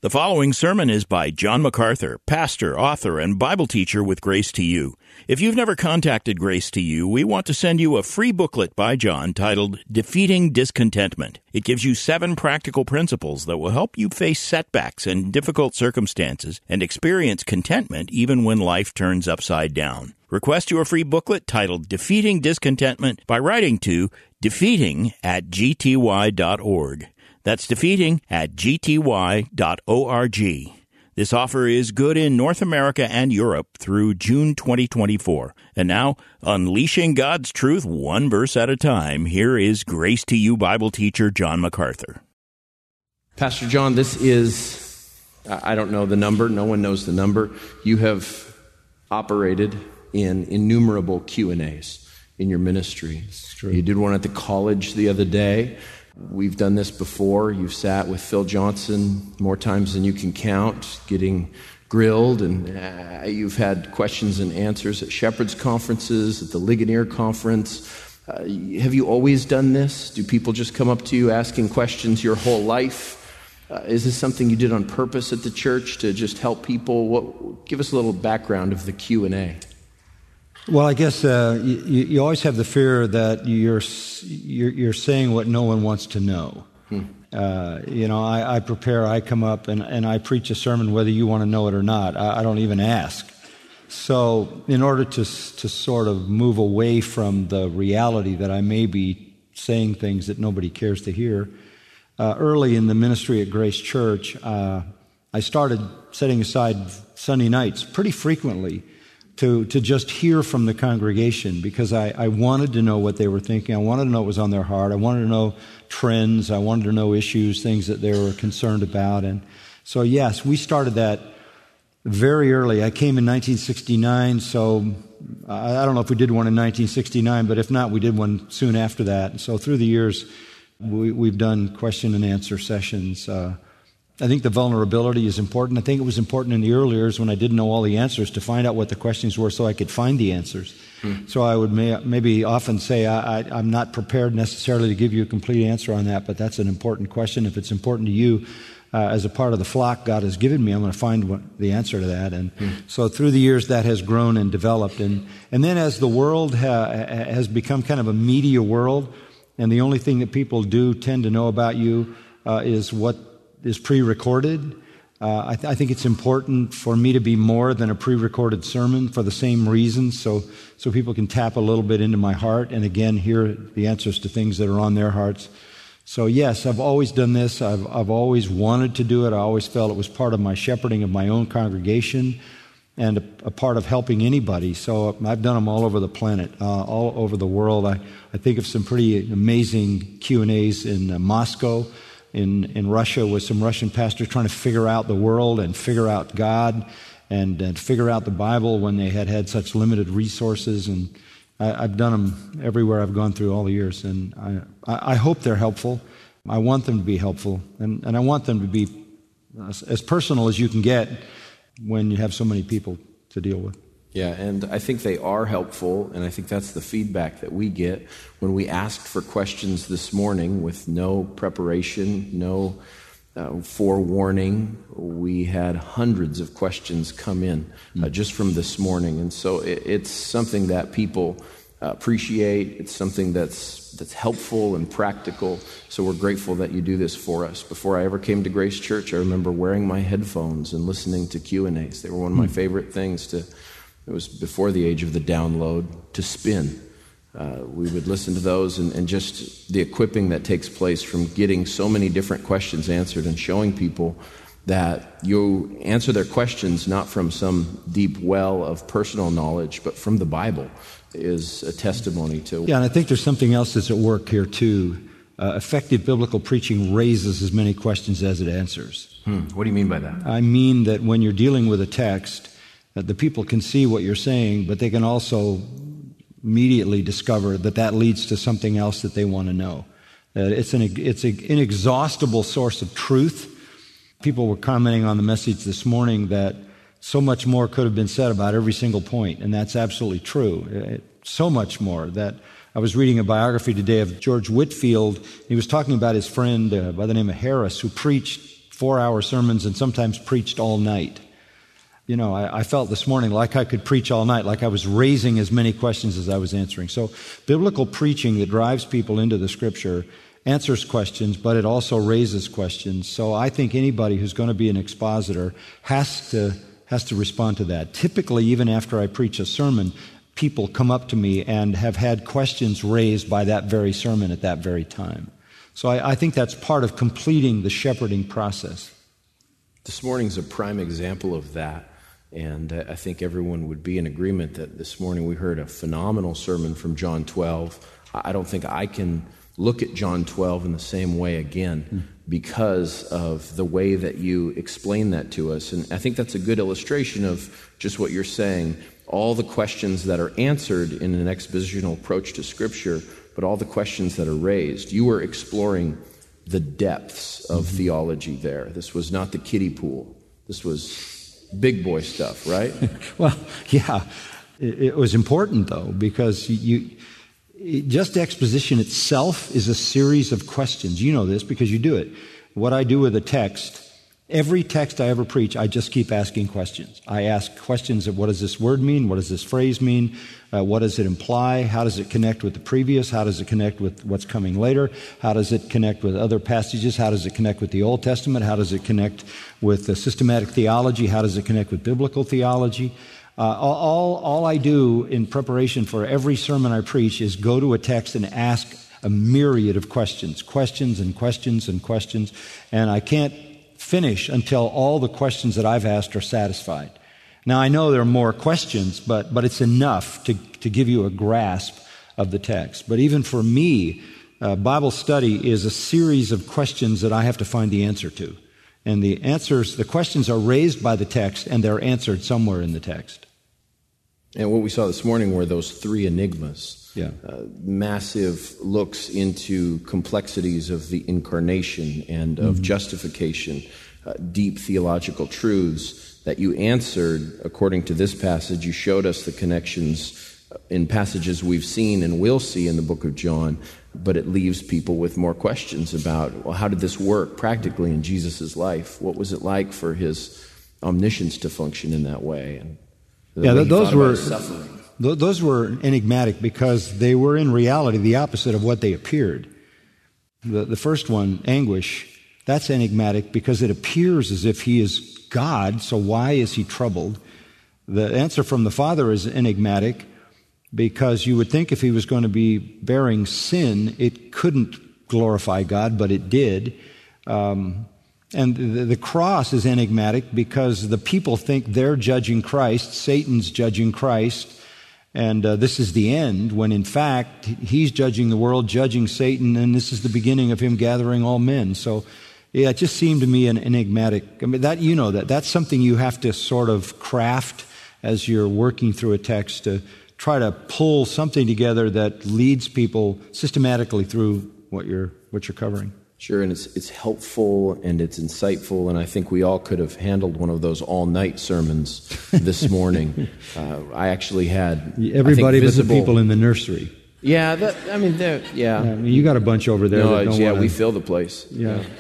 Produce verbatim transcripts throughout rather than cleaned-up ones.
The following sermon is by John MacArthur, pastor, author, and Bible teacher with Grace to You. If you've never contacted Grace to You, we want to send you a free booklet by John titled Defeating Discontentment. It gives you seven practical principles that will help you face setbacks and difficult circumstances and experience contentment even when life turns upside down. Request your free booklet titled Defeating Discontentment by writing to defeating at g t y dot org. That's defeating at g t y dot org. This offer is good in North America and Europe through June twenty twenty-four. And now, unleashing God's truth one verse at a time, here is Grace to You Bible teacher John MacArthur. Pastor John, this is, I don't know the number, no one knows the number. You have operated in innumerable Q and A's in your ministry. You did one at the college the other day. We've done this before. You've sat with Phil Johnson more times than you can count, getting grilled, and uh, you've had questions and answers at Shepherd's conferences, at the Ligonier conference. Uh, have you always done this? Do people just come up to you asking questions your whole life? Uh, is this something you did on purpose at the church to just help people? What, give us a little background of the Q and A. Well, I guess uh, you, you always have the fear that you're you're, you're saying what no one wants to know. Hmm. Uh, you know, I, I prepare, I come up, and, and I preach a sermon whether you want to know it or not. I, I don't even ask. So in order to to sort of move away from the reality that I may be saying things that nobody cares to hear, uh, early in the ministry at Grace Church, uh, I started setting aside Sunday nights pretty frequently to to just hear from the congregation, because I, I wanted to know what they were thinking. I wanted to know what was on their heart. I wanted to know trends. I wanted to know issues, things that they were concerned about. And so, yes, we started that very early. I came in nineteen sixty-nine, so I, I don't know if we did one in nineteen sixty-nine, but if not, we did one soon after that. And so through the years, we, we've done question and answer sessions. Uh, I think the vulnerability is important. I think it was important in the early years when I didn't know all the answers to find out what the questions were so I could find the answers. Hmm. So I would may, maybe often say, I, I, I'm not prepared necessarily to give you a complete answer on that, but that's an important question. If it's important to you uh, as a part of the flock God has given me, I'm going to find what, the answer to that. And hmm. so through the years, that has grown and developed. And, and then as the world ha, has become kind of a media world, and the only thing that people do tend to know about you uh, is what is pre-recorded. Uh, I, th- I think it's important for me to be more than a pre-recorded sermon for the same reasons, so so people can tap a little bit into my heart and again hear the answers to things that are on their hearts. So yes, I've always done this. I've I've always wanted to do it. I always felt it was part of my shepherding of my own congregation and a, a part of helping anybody. So I've done them all over the planet, uh, all over the world. I, I think of some pretty amazing Q and A's in uh, Moscow, in in Russia, with some Russian pastors trying to figure out the world and figure out God and, and figure out the Bible when they had had such limited resources. And I, I've done them everywhere I've gone through all the years. And I, I hope they're helpful. I want them to be helpful. And, and I want them to be as, as personal as you can get when you have so many people to deal with. Yeah, and I think they are helpful, and I think that's the feedback that we get when we asked for questions this morning with no preparation, no uh, forewarning. We had hundreds of questions come in uh, just from this morning, and so it, it's something that people uh, appreciate. It's something that's that's helpful and practical, so we're grateful that you do this for us. Before I ever came to Grace Church, I remember wearing my headphones and listening to Q and A's. They were one of my favorite things to It was before the age of the download, to spin. Uh, we would listen to those and, and just the equipping that takes place from getting so many different questions answered and showing people that you answer their questions not from some deep well of personal knowledge, but from the Bible is a testimony to. Yeah, and I think there's something else that's at work here too. Uh, effective biblical preaching raises as many questions as it answers. Hmm. What do you mean by that? I mean that when you're dealing with a text, that the people can see what you're saying, but they can also immediately discover that that leads to something else that they want to know. That it's an it's an inexhaustible source of truth. People were commenting on the message this morning that so much more could have been said about every single point, and that's absolutely true. It, so much more that I was reading a biography today of George Whitefield. He was talking about his friend uh, by the name of Harris, who preached four-hour sermons and sometimes preached all night. You know, I, I felt this morning like I could preach all night, like I was raising as many questions as I was answering. So biblical preaching that drives people into the Scripture answers questions, but it also raises questions. So I think anybody who's going to be an expositor has to has to respond to that. Typically, even after I preach a sermon, people come up to me and have had questions raised by that very sermon at that very time. So I, I think that's part of completing the shepherding process. This morning's a prime example of that. And I think everyone would be in agreement that this morning we heard a phenomenal sermon from John twelve. I don't think I can look at John twelve in the same way again mm. because of the way that you explain that to us. And I think that's a good illustration of just what you're saying. All the questions that are answered in an expositional approach to Scripture, but all the questions that are raised. You were exploring the depths of mm-hmm. theology there. This was not the kiddie pool. This was big boy stuff, right? Well, yeah. It, it was important, though, because you it, just exposition itself is a series of questions. You know this because you do it. What I do with a text, every text I ever preach, I just keep asking questions. I ask questions of what does this word mean? What does this phrase mean? Uh, what does it imply? How does it connect with the previous? How does it connect with what's coming later? How does it connect with other passages? How does it connect with the Old Testament? How does it connect with the systematic theology? How does it connect with biblical theology? Uh, all, all I do in preparation for every sermon I preach is go to a text and ask a myriad of questions, questions and questions and questions, and I can't finish until all the questions that I've asked are satisfied. Now, I know there are more questions, but, but it's enough to, to give you a grasp of the text. But even for me, uh, Bible study is a series of questions that I have to find the answer to. And the answers, the questions are raised by the text, and they're answered somewhere in the text. And what we saw this morning were those three enigmas. Yeah. Uh, massive looks into complexities of the incarnation and of mm-hmm. justification, uh, deep theological truths that you answered according to this passage. You showed us the connections in passages we've seen and will see in the book of John, but it leaves people with more questions about, well, how did this work practically in Jesus' life? What was it like for his omniscience to function in that way? And the yeah, way those were suffering. Those were enigmatic because they were in reality the opposite of what they appeared. The, the first one, anguish, that's enigmatic because it appears as if he is God, so why is he troubled? The answer from the Father is enigmatic because you would think if he was going to be bearing sin, it couldn't glorify God, but it did. Um, and the, the cross is enigmatic because the people think they're judging Christ, Satan's judging Christ, and uh, this is the end, when in fact he's judging the world, judging Satan, and this is the beginning of him gathering all men. So yeah, it just seemed to me an enigmatic. I mean, that you know that that's something you have to sort of craft as you're working through a text to try to pull something together that leads people systematically through what you're what you're covering. Sure, and it's it's helpful and it's insightful, and I think we all could have handled one of those all-night sermons this morning. uh, I actually had everybody but visible, the people in the nursery. Yeah, that, I mean, yeah. yeah I mean, you got a bunch over there. No, that don't yeah, wanna... we fill the place. Yeah. yeah.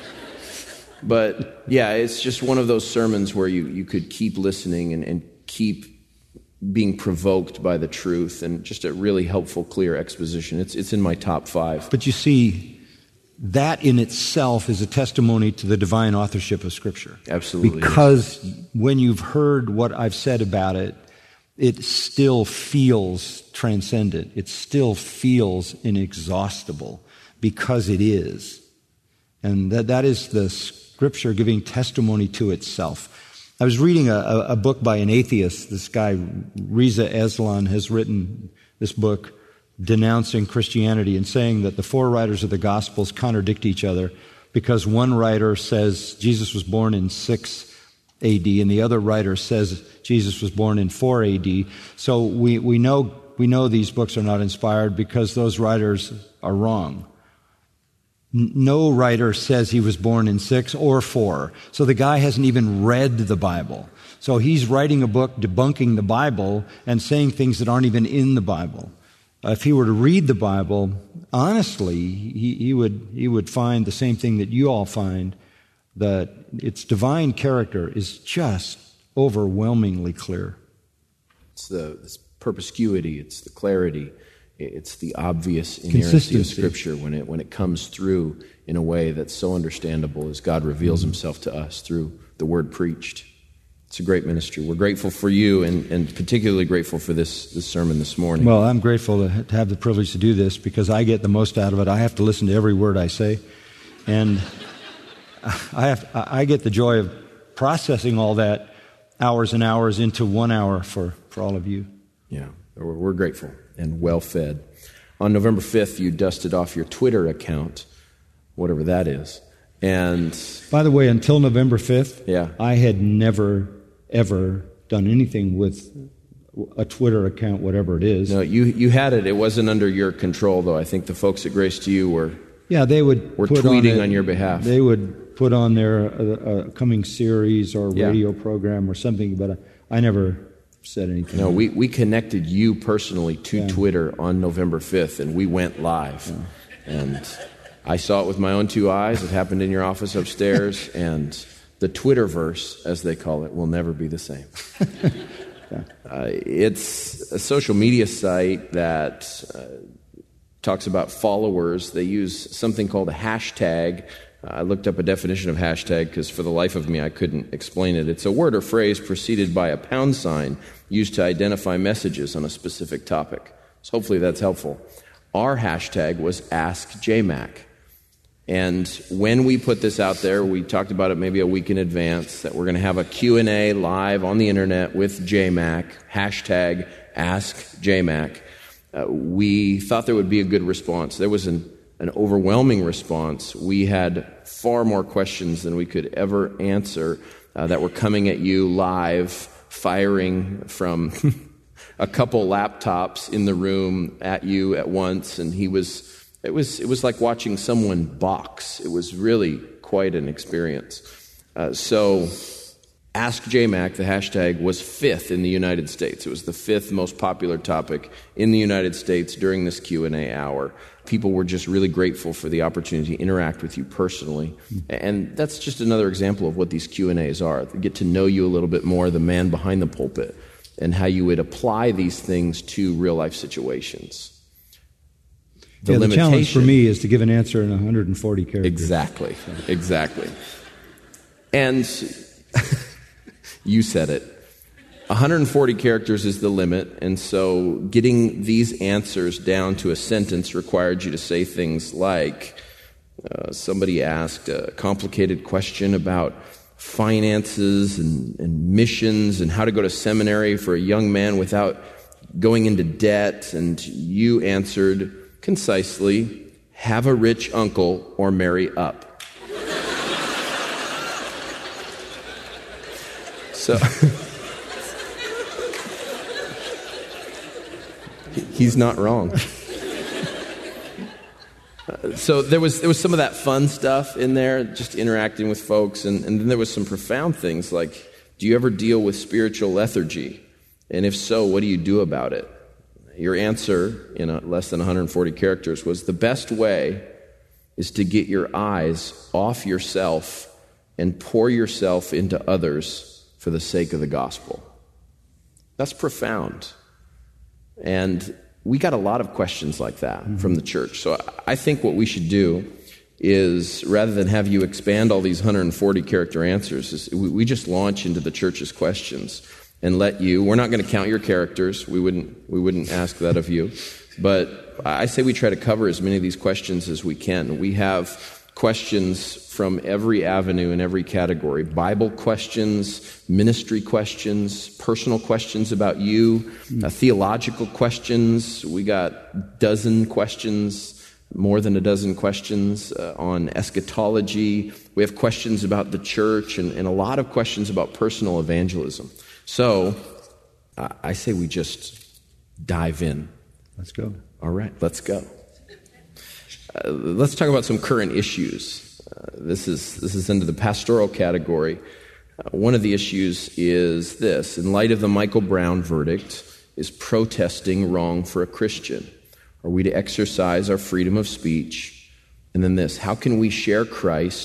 But, yeah, it's just one of those sermons where you, you could keep listening and, and keep being provoked by the truth, and just a really helpful, clear exposition. It's it's in my top five. But you see, that in itself is a testimony to the divine authorship of Scripture. Absolutely. Because yes. When you've heard what I've said about it, it still feels transcendent. It still feels inexhaustible because it is. And that that is the Scripture giving testimony to itself. I was reading a, a book by an atheist. This guy, Reza Aslan, has written this book denouncing Christianity and saying that the four writers of the Gospels contradict each other because one writer says Jesus was born in six A D and the other writer says Jesus was born in four A D. So we, we know we know these books are not inspired because those writers are wrong. No writer says he was born in six or four. So the guy hasn't even read the Bible. So he's writing a book debunking the Bible and saying things that aren't even in the Bible. Uh, if he were to read the Bible, honestly, he, he would he would find the same thing that you all find. that its divine character is just overwhelmingly clear. It's the it's perspicuity, it's the clarity, it's the obvious inerrancy of Scripture when it when it comes through in a way that's so understandable as God reveals mm-hmm. himself to us through the word preached. It's a great ministry. We're grateful for you, and, and particularly grateful for this, this sermon this morning. Well, I'm grateful to, to have the privilege to do this because I get the most out of it. I have to listen to every word I say, and I have I get the joy of processing all that hours and hours into one hour for, for all of you. Yeah, we're, we're grateful and well fed. On November fifth, you dusted off your Twitter account, whatever that is. And by the way, until November fifth, yeah. I had never, ever done anything with a Twitter account, whatever it is. No, you you had it. It wasn't under your control, though. I think the folks at Grace to You were yeah, they would were put tweeting on, on your behalf. They would put on their uh, uh, coming series or radio yeah. program or something, but I, I never said anything. No, we, we connected you personally to yeah. Twitter on November fifth, and we went live. Yeah. And I saw it with my own two eyes. It happened in your office upstairs, and the Twitterverse, as they call it, will never be the same. yeah. uh, it's a social media site that uh, talks about followers. They use something called a hashtag. Uh, I looked up a definition of hashtag because for the life of me I couldn't explain it. It's a word or phrase preceded by a pound sign used to identify messages on a specific topic. So hopefully that's helpful. Our hashtag was Ask J MAC. And when we put this out there, we talked about it maybe a week in advance, that we're going to have a Q and A live on the internet with J MAC, hashtag Ask J MAC. Uh, we thought there would be a good response. There was an, an overwhelming response. We had far more questions than we could ever answer uh, that were coming at you live, firing from a couple laptops in the room at you at once, and he was... It was it was like watching someone box. It was really quite an experience. Uh, so Ask J MAC, the hashtag, was fifth in the United States. It was the fifth most popular topic in the United States during this Q and A hour. People were just really grateful for the opportunity to interact with you personally. And that's just another example of what these Q and A's are. They get to know you a little bit more, the man behind the pulpit, and how you would apply these things to real-life situations. The, yeah, the challenge for me is to give an answer in one hundred forty characters. Exactly, exactly. And you said it. one hundred forty characters is the limit, and so getting these answers down to a sentence required you to say things like, uh, somebody asked a complicated question about finances and, and missions and how to go to seminary for a young man without going into debt, and you answered concisely, have a rich uncle or marry up. So he's not wrong. Uh, so there was there was some of that fun stuff in there, just interacting with folks, and, and then there was some profound things like, do you ever deal with spiritual lethargy? And if so, what do you do about it? Your answer, in a, less than one hundred forty characters, was the best way is to get your eyes off yourself and pour yourself into others for the sake of the gospel. That's profound. And we got a lot of questions like that mm-hmm. from the church. So I think what we should do is, rather than have you expand all these one hundred forty character answers, is we just launch into the church's questions and let you, we're not going to count your characters, we wouldn't we wouldn't ask that of you, but I say we try to cover as many of these questions as we can. We have questions from every avenue and every category: Bible questions, ministry questions, personal questions about you, uh, theological questions. We got a dozen questions, more than a dozen questions uh, on eschatology. We have questions about the church, and, and a lot of questions about personal evangelism. So, uh, I say we just dive in. Let's go. All right, let's go. Uh, let's talk about some current issues. Uh, this is this is into the pastoral category. Uh, one of the issues is this: in light of the Michael Brown verdict, is protesting wrong for a Christian? Are we to exercise our freedom of speech? And then this: how can we share Christ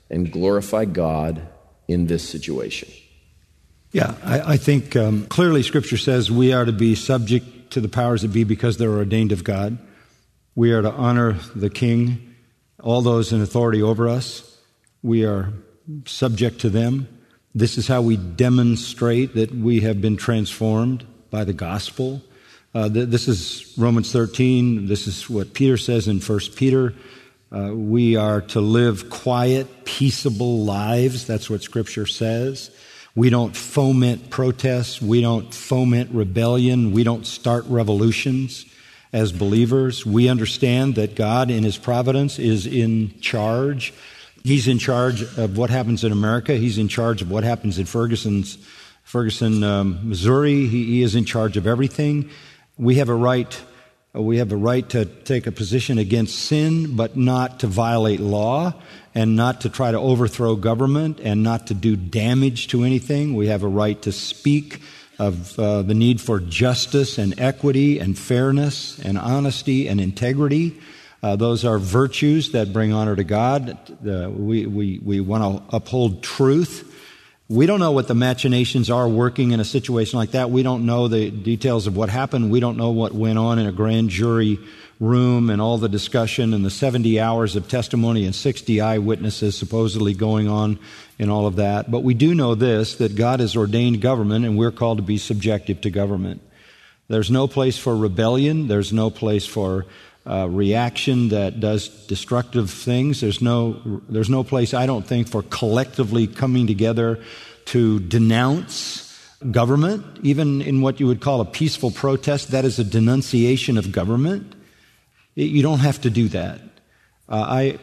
and glorify God in this situation? Yeah, I, I think um, clearly Scripture says we are to be subject to the powers that be because they're ordained of God. We are to honor the king, all those in authority over us. We are subject to them. This is how we demonstrate that we have been transformed by the gospel. Uh, th- this is Romans thirteen. This is what Peter says in First Peter. Uh, we are to live quiet, peaceable lives. That's what Scripture says. We don't foment protests. We don't foment rebellion. We don't start revolutions as believers. We understand that God in His providence is in charge. He's in charge of what happens in America. He's in charge of what happens in Ferguson's, Ferguson, um, Missouri. He, he is in charge of everything. We have a right, we have a right to take a position against sin, but not to violate law, and not to try to overthrow government, and not to do damage to anything. We have a right to speak of uh, the need for justice and equity and fairness and honesty and integrity. Uh, those are virtues that bring honor to God. Uh, we we, we want to uphold truth. We don't know what the machinations are working in a situation like that. We don't know the details of what happened. We don't know what went on in a grand jury room and all the discussion and the seventy hours of testimony and sixty eyewitnesses supposedly going on in all of that. But we do know this, that God has ordained government, and we're called to be subjective to government. There's no place for rebellion. There's no place for Uh, reaction that does destructive things. There's no, there's no place, I don't think, for collectively coming together to denounce government, even in what you would call a peaceful protest. That is a denunciation of government. It, you don't have to do that. Uh, I,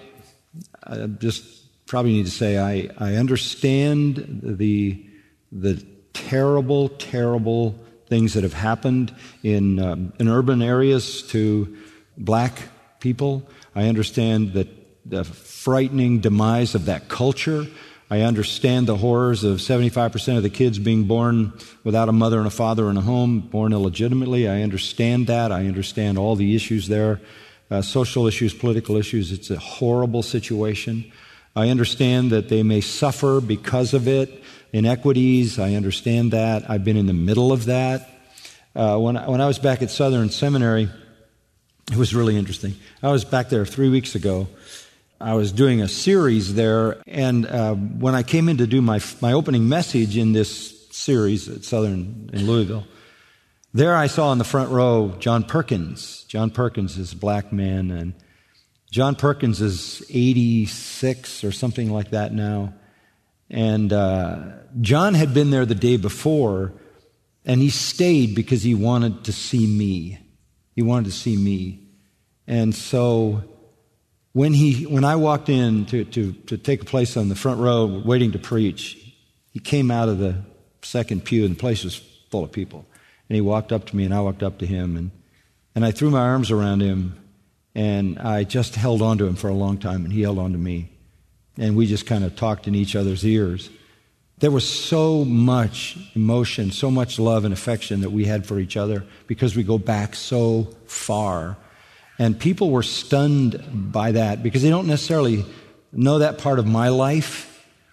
I just probably need to say I, I understand the the terrible, terrible things that have happened in um, in urban areas to black people. I understand that the frightening demise of that culture. I understand the horrors of seventy-five percent of the kids being born without a mother and a father in a home, born illegitimately. I understand that. I understand all the issues there, uh, social issues, political issues. It's a horrible situation. I understand that they may suffer because of it, inequities. I understand that. I've been in the middle of that. Uh, when, I, when I was back at Southern Seminary, it was really interesting. I was back there three weeks ago. I was doing a series there, and uh, when I came in to do my my opening message in this series at Southern in Louisville, there I saw in the front row John Perkins. John Perkins is a black man, and John Perkins is eighty-six or something like that now. And uh, John had been there the day before, and he stayed because he wanted to see me. He wanted to see me. And so when he, when I walked in to, to, to take a place on the front row waiting to preach, he came out of the second pew, and the place was full of people. And he walked up to me, and I walked up to him, and, and I threw my arms around him, and I just held on to him for a long time, and he held on to me. And we just kind of talked in each other's ears. There was so much emotion, so much love and affection that we had for each other because we go back so far. And people were stunned by that because they don't necessarily know that part of my life.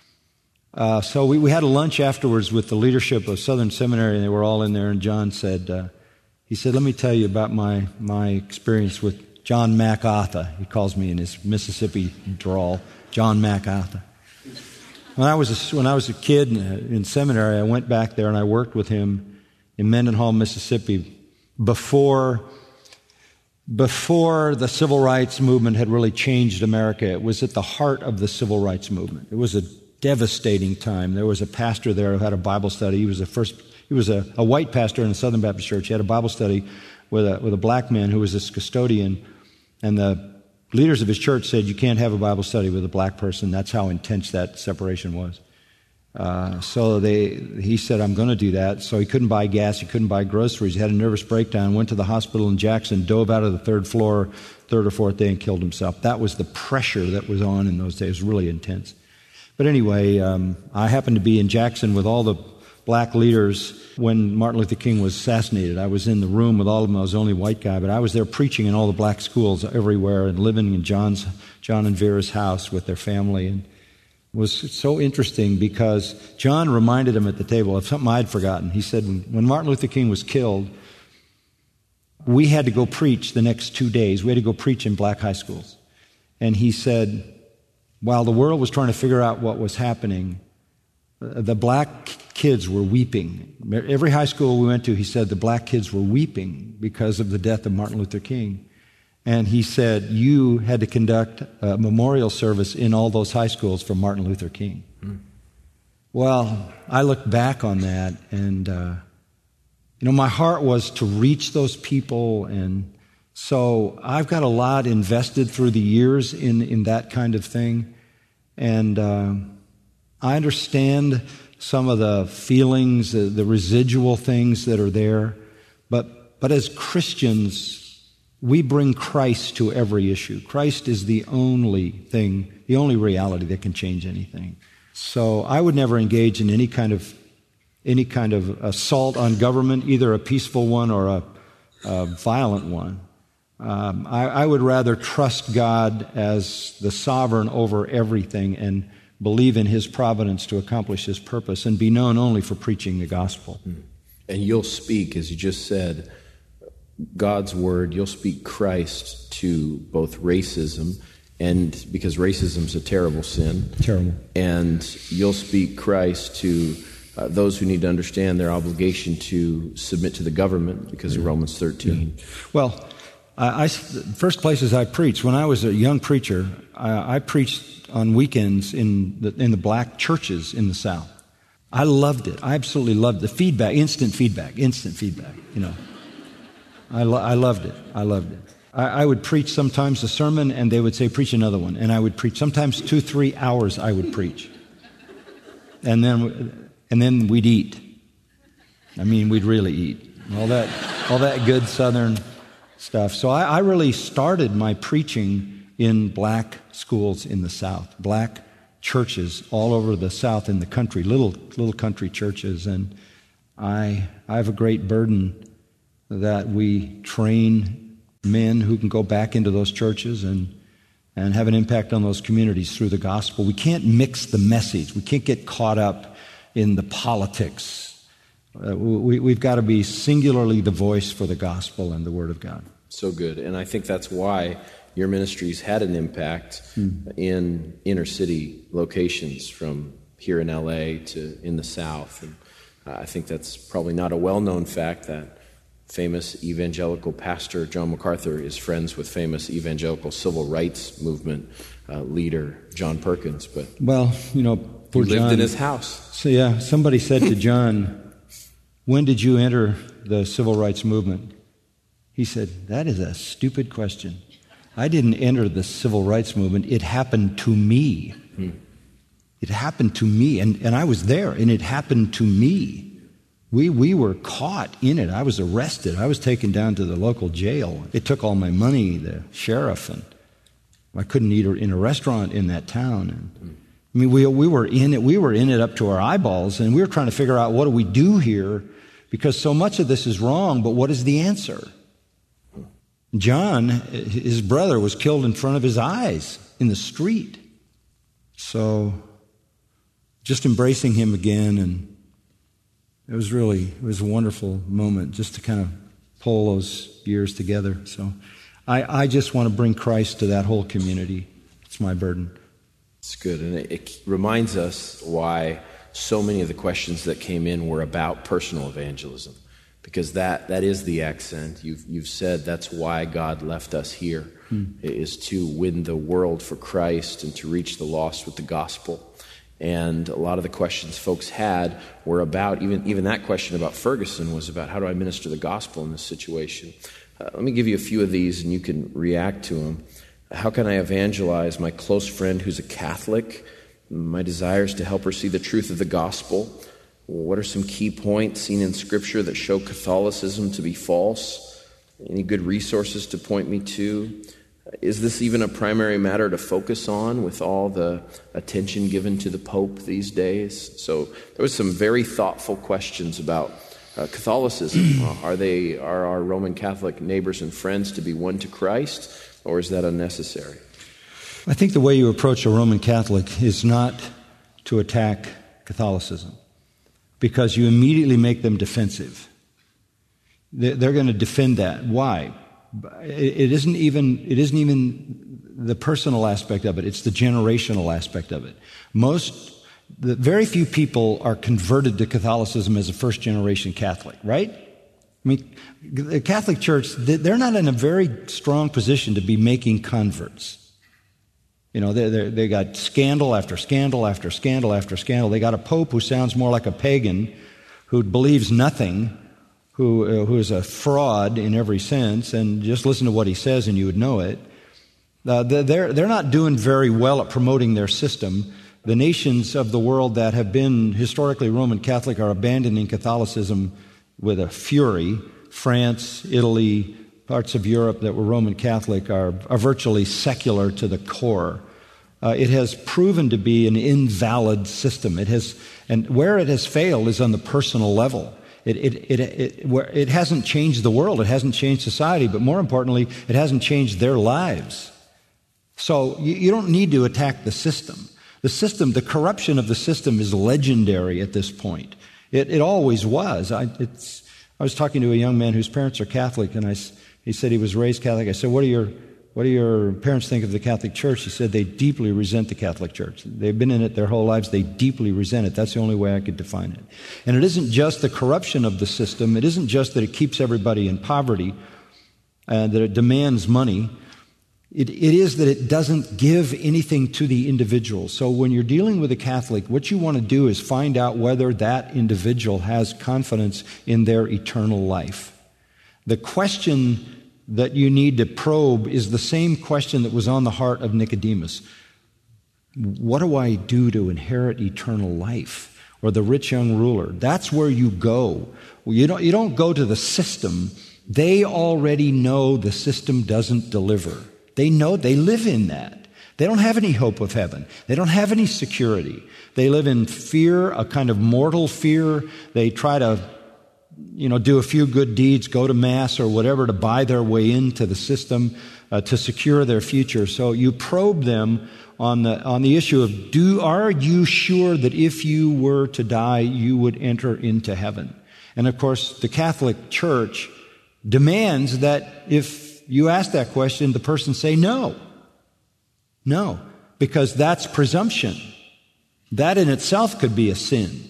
Uh, so we, we had a lunch afterwards with the leadership of Southern Seminary, and they were all in there, and John said, uh, he said, let me tell you about my, my experience with John MacArthur. He calls me in his Mississippi drawl, John MacArthur. When I was a, when I was a kid in, in seminary, I went back there and I worked with him in Mendenhall, Mississippi, before before the civil rights movement had really changed America. It was at the heart of the civil rights movement. It was a devastating time. There was a pastor there who had a Bible study. He was the first. He was a, a white pastor in a Southern Baptist church. He had a Bible study with a with a black man who was his custodian, and the leaders of his church said, you can't have a Bible study with a black person. That's how intense that separation was. Uh, so they, he said, I'm going to do that. So he couldn't buy gas. He couldn't buy groceries. He had a nervous breakdown, went to the hospital in Jackson, dove out of the third floor, third or fourth day, and killed himself. That was the pressure that was on in those days. It was really intense. But anyway, um, I happened to be in Jackson with all the black leaders when Martin Luther King was assassinated. I was in the room with all of them. I was the only white guy, but I was there preaching in all the black schools everywhere and living in John's, John and Vera's house with their family. And was so interesting because John reminded him at the table of something I'd forgotten. He said, when Martin Luther King was killed, we had to go preach the next two days. We had to go preach in black high schools. And he said, while the world was trying to figure out what was happening, the black kids were weeping. Every high school we went to, he said, the black kids were weeping because of the death of Martin Luther King. And he said, you had to conduct a memorial service in all those high schools for Martin Luther King. Mm. Well, I look back on that, and, uh, you know, my heart was to reach those people. And so I've got a lot invested through the years in, in that kind of thing. And uh, I understand some of the feelings, the, the residual things that are there. But, but as Christians, we bring Christ to every issue. Christ is the only thing, the only reality that can change anything. So I would never engage in any kind of any kind of assault on government, either a peaceful one or a, a violent one. Um, I, I would rather trust God as the sovereign over everything and believe in His providence to accomplish His purpose and be known only for preaching the gospel. And you'll speak, as you just said, God's word. You'll speak Christ to both racism, and because racism is a terrible sin. Terrible. And you'll speak Christ to uh, those who need to understand their obligation to submit to the government because of Romans thirteen. Yeah. Well, I, I, first places I preached, when I was a young preacher, I, I preached on weekends in the, in the black churches in the South. I loved it. I absolutely loved the feedback, instant feedback, instant feedback, you know. I, lo- I loved it. I loved it. I, I would preach sometimes a sermon, and they would say, preach another one. And I would preach. Sometimes two, three hours I would preach. And then and then we'd eat. I mean, we'd really eat. All that all that good Southern stuff. So I, I really started my preaching in black schools in the South, black churches all over the South in the country, little little country churches. And I I have a great burden that we train men who can go back into those churches and and have an impact on those communities through the gospel. We can't mix the message. We can't get caught up in the politics. Uh, we, we've got to be singularly the voice for the gospel and the Word of God. So good. And I think that's why your ministries had an impact hmm. in inner city locations, from here in L A to in the South. And uh, I think that's probably not a well-known fact that famous evangelical pastor John MacArthur is friends with famous evangelical civil rights movement uh, leader John Perkins. But well, you know, he lived John, in his house. So yeah, somebody said to John, "When did you enter the civil rights movement?" He said, "That is a stupid question. I didn't enter the civil rights movement. It happened to me. Hmm. It happened to me, and, and I was there, and it happened to me." We we were caught in it. I was arrested. I was taken down to the local jail. It took all my money, the sheriff, and I couldn't eat in a restaurant in that town. And, I mean, we we were in it. We were in it up to our eyeballs, and we were trying to figure out, what do we do here? Because so much of this is wrong, but what is the answer? John, his brother, was killed in front of his eyes in the street. So just embracing him again, and it was really, it was a wonderful moment just to kind of pull those years together. So I, I just want to bring Christ to that whole community. It's my burden. It's good. And it, it reminds us why so many of the questions that came in were about personal evangelism, because that, that is the accent. You've, you've said that's why God left us here, hmm. is to win the world for Christ and to reach the lost with the gospel. And a lot of the questions folks had were about, even, even that question about Ferguson was about, how do I minister the gospel in this situation? Uh, let me give you a few of these and you can react to them. How can I evangelize my close friend who's a Catholic? My desire is to help her see the truth of the gospel. What are some key points seen in Scripture that show Catholicism to be false? Any good resources to point me to? Is this even a primary matter to focus on with all the attention given to the Pope these days? So there was some very thoughtful questions about uh, Catholicism. Uh, are they are our Roman Catholic neighbors and friends to be won to Christ, or is that unnecessary? I think the way you approach a Roman Catholic is not to attack Catholicism because you immediately make them defensive. They're going to defend that. Why? It isn't even, it isn't even the personal aspect of it. It's the generational aspect of it. Most, the very few people are converted to Catholicism as a first-generation Catholic, right? I mean, the Catholic Church, they're not in a very strong position to be making converts. You know, they they got scandal after scandal after scandal after scandal. They got a pope who sounds more like a pagan, who believes nothing, who uh, who is a fraud in every sense, and just listen to what he says and you would know it. Uh, they're they're not doing very well at promoting their system. The nations of the world that have been historically Roman Catholic are abandoning Catholicism with a fury. France, Italy, parts of Europe that were Roman Catholic are, are virtually secular to the core. Uh, it has proven to be an invalid system. It has, and where it has failed is on the personal level. It, it, it, it, where it hasn't changed the world. It hasn't changed society. But more importantly, it hasn't changed their lives. So you, you don't need to attack the system. The system, the corruption of the system is legendary at this point. It, it always was. I, it's, I was talking to a young man whose parents are Catholic, and I, he said he was raised Catholic. I said, what do your, what do your parents think of the Catholic Church? He said they deeply resent the Catholic Church. They've been in it their whole lives. They deeply resent it. That's the only way I could define it. And it isn't just the corruption of the system. It isn't just that it keeps everybody in poverty, uh, that it demands money. It, it is that it doesn't give anything to the individual. So when you're dealing with a Catholic, what you want to do is find out whether that individual has confidence in their eternal life. The question that you need to probe is the same question that was on the heart of Nicodemus. What do I do to inherit eternal life? Or the rich young ruler. That's where you go. Well, you don't, you don't go to the system. They already know the system doesn't deliver. They know, they live in that. They don't have any hope of heaven. They don't have any security. They live in fear, a kind of mortal fear. They try to, you know, do a few good deeds, go to Mass or whatever to buy their way into the system, uh, to secure their future. So you probe them on the, on the issue of, do, are you sure that if you were to die, you would enter into heaven? And of course, the Catholic Church demands that if you ask that question, the person say no. No, because that's presumption. That in itself could be a sin.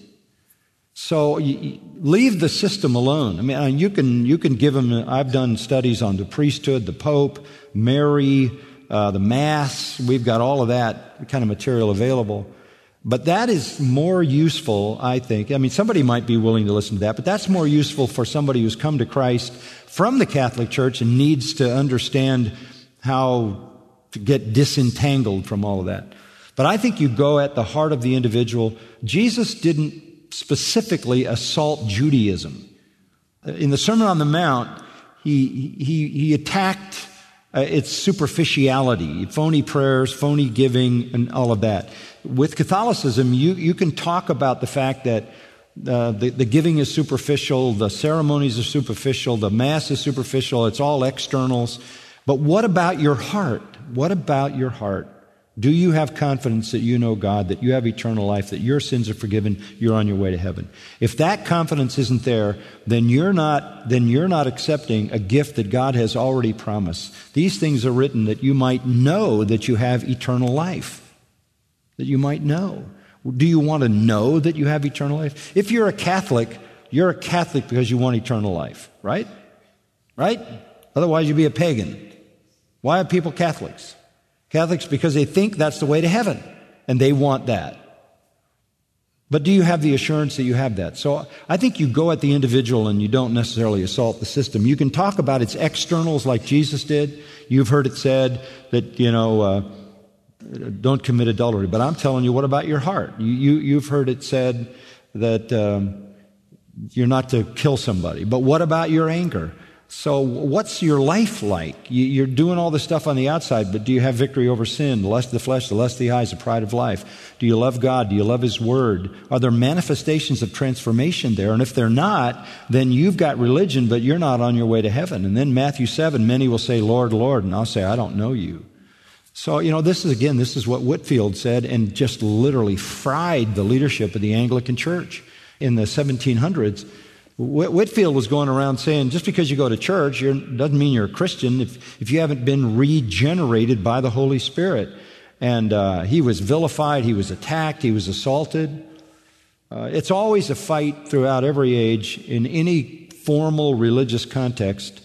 So you, you leave the system alone. I mean, you can you can give them. I've done studies on the priesthood, the Pope, Mary, uh, the Mass. We've got all of that kind of material available. But that is more useful, I think. I mean, somebody might be willing to listen to that, but that's more useful for somebody who's come to Christ from the Catholic Church and needs to understand how to get disentangled from all of that. But I think you go at the heart of the individual. Jesus didn't specifically assault Judaism. In the Sermon on the Mount, he, he, he attacked uh, its superficiality, phony prayers, phony giving, and all of that. With Catholicism, you, you can talk about the fact that uh, the, the giving is superficial, the ceremonies are superficial, the Mass is superficial, it's all externals. But what about your heart? What about your heart? Do you have confidence that you know God, that you have eternal life, that your sins are forgiven, you're on your way to heaven? If that confidence isn't there, then you're not, then you're not accepting a gift that God has already promised. These things are written that you might know that you have eternal life. That you might know. Do you want to know that you have eternal life? If you're a Catholic, you're a Catholic because you want eternal life, right? Right? Otherwise you'd be a pagan. Why are people Catholics? Catholics because they think that's the way to heaven, and they want that. But do you have the assurance that you have that? So I think you go at the individual and you don't necessarily assault the system. You can talk about its externals like Jesus did. You've heard it said that, you know, uh, don't commit adultery. But I'm telling you, what about your heart? You, you, you've heard it said that um, you're not to kill somebody. But what about your anger? So what's your life like? You, you're doing all this stuff on the outside, but do you have victory over sin, the lust of the flesh, the lust of the eyes, the pride of life? Do you love God? Do you love His Word? Are there manifestations of transformation there? And if they're not, then you've got religion, but you're not on your way to heaven. And then Matthew seven, many will say, Lord, Lord, and I'll say, I don't know you. So, you know, this is, again, this is what Whitefield said and just literally fried the leadership of the Anglican Church in the seventeen hundreds. Whitefield was going around saying, just because you go to church you're, doesn't mean you're a Christian if, if you haven't been regenerated by the Holy Spirit. And uh, he was vilified, he was attacked, he was assaulted. Uh, it's always a fight throughout every age in any formal religious context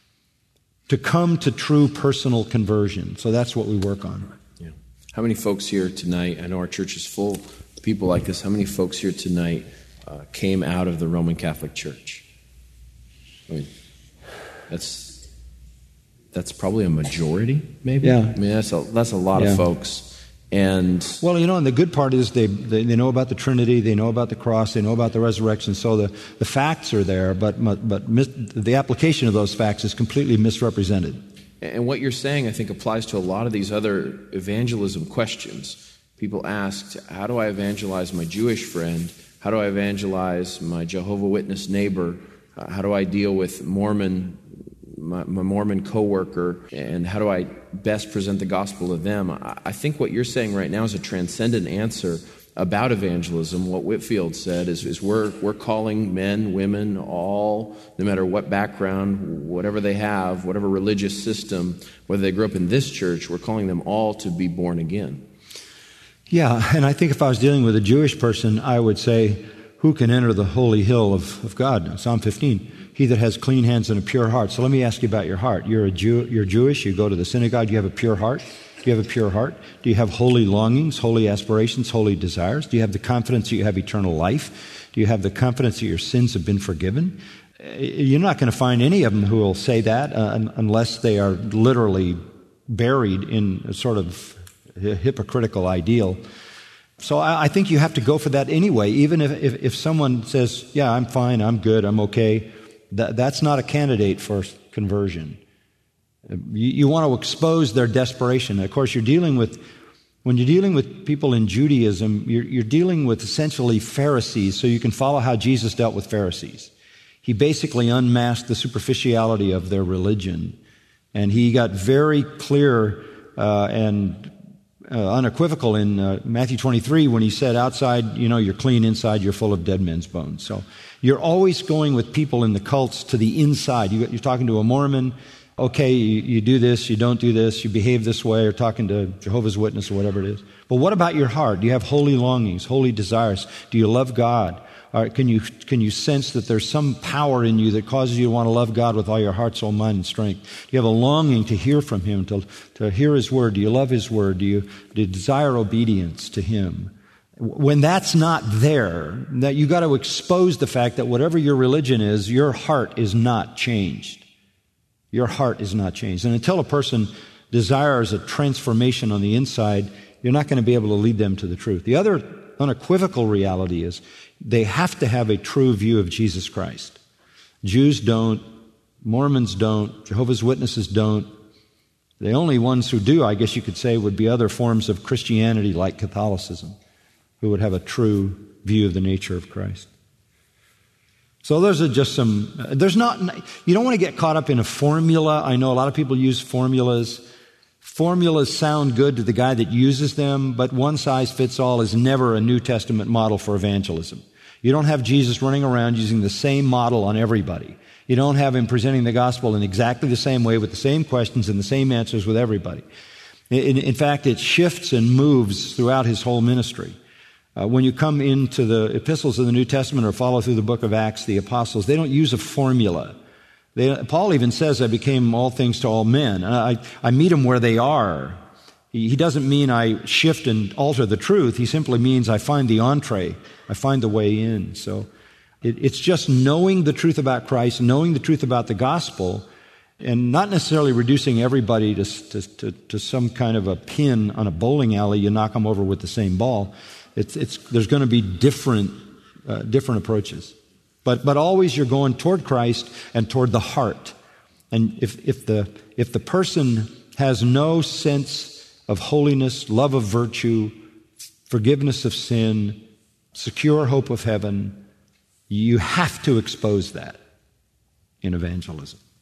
to come to true personal conversion. So that's what we work on. Yeah. How many folks here tonight, I know our church is full of people like this, how many folks here tonight uh, came out of the Roman Catholic Church? I mean, that's that's probably a majority, maybe? Yeah. I mean, that's a, that's a lot yeah. of folks. And well, you know, and the good part is they, they they know about the Trinity, they know about the cross, they know about the resurrection. So the, the facts are there, but but mis, the application of those facts is completely misrepresented. And what you're saying, I think, applies to a lot of these other evangelism questions. People asked, how do I evangelize my Jewish friend? How do I evangelize my Jehovah's Witness neighbor? Uh, how do I deal with Mormon, my, my Mormon coworker? And how do I best present the gospel to them? I, I think what you're saying right now is a transcendent answer about evangelism. What Whitefield said is, is we're we're calling men, women, all, no matter what background, whatever they have, whatever religious system, whether they grew up in this church, we're calling them all to be born again. Yeah, and I think if I was dealing with a Jewish person, I would say, who can enter the holy hill of, of God? Psalm fifteen, he that has clean hands and a pure heart. So let me ask you about your heart. You're a Jew, you're Jewish, you go to the synagogue, you have a pure heart. Do you have a pure heart? Do you have holy longings, holy aspirations, holy desires? Do you have the confidence that you have eternal life? Do you have the confidence that your sins have been forgiven? You're not going to find any of them who will say that uh, unless they are literally buried in a sort of hypocritical ideal. So I, I think you have to go for that anyway, even if, if, if someone says, yeah, I'm fine, I'm good, I'm okay. That, that's not a candidate for conversion. You, you want to expose their desperation. Of course, you're dealing with, when you're dealing with people in Judaism, you're, you're dealing with essentially Pharisees, so you can follow how Jesus dealt with Pharisees. He basically unmasked the superficiality of their religion, and he got very clear uh, and uh, unequivocal in uh, Matthew twenty-three when he said, outside, you know, you're clean, inside you're full of dead men's bones. So you're always going with people in the cults to the inside. You, you're talking to a Mormon, okay, you, you do this, you don't do this, you behave this way, or talking to Jehovah's Witness or whatever it is. But what about your heart? Do you have holy longings, holy desires? Do you love God? Or can you can you sense that there's some power in you that causes you to want to love God with all your heart, soul, mind, and strength? Do you have a longing to hear from Him, to, to hear His Word? Do you love His Word? Do you, do you desire obedience to Him? When that's not there, that you got to expose the fact that whatever your religion is, your heart is not changed. Your heart is not changed. And until a person desires a transformation on the inside, you're not going to be able to lead them to the truth. The other unequivocal reality is they have to have a true view of Jesus Christ. Jews don't, Mormons don't, Jehovah's Witnesses don't. The only ones who do, I guess you could say, would be other forms of Christianity like Catholicism, who would have a true view of the nature of Christ. So those are just some, there's not, you don't want to get caught up in a formula. I know a lot of people use formulas. Formulas sound good to the guy that uses them, but one size fits all is never a New Testament model for evangelism. You don't have Jesus running around using the same model on everybody. You don't have Him presenting the gospel in exactly the same way with the same questions and the same answers with everybody. In, in fact, it shifts and moves throughout His whole ministry. Uh, when you come into the epistles of the New Testament or follow through the book of Acts, the apostles, they don't use a formula. They, Paul even says, I became all things to all men. I, I meet them where they are. He, he doesn't mean I shift and alter the truth. He simply means I find the entree. I find the way in. So it, it's just knowing the truth about Christ, knowing the truth about the gospel, and not necessarily reducing everybody to, to, to, to some kind of a pin on a bowling alley. You knock them over with the same ball. It's, it's, there's going to be different, uh, different approaches. But, but always you're going toward Christ and toward the heart. And if, if the, if the person has no sense of holiness, love of virtue, forgiveness of sin, secure hope of heaven, you have to expose that in evangelism.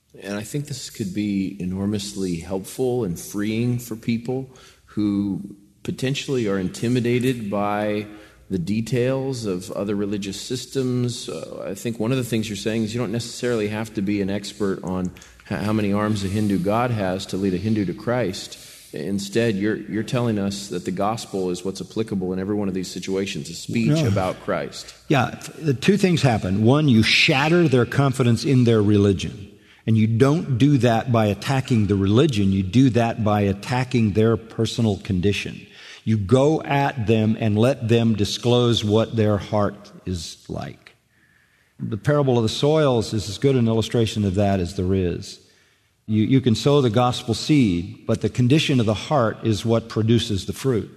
And I think this could be enormously helpful and freeing for people who potentially are intimidated by the details of other religious systems. Uh, I think one of the things you're saying is you don't necessarily have to be an expert on how many arms a Hindu god has to lead a Hindu to Christ. Instead, you're you're telling us that the gospel is what's applicable in every one of these situations, a speech no. about Christ. Yeah, the two things happen. One, you shatter their confidence in their religion. And you don't do that by attacking the religion. You do that by attacking their personal condition. You go at them and let them disclose what their heart is like. The parable of the soils is as good an illustration of that as there is. You, you can sow the gospel seed, but the condition of the heart is what produces the fruit.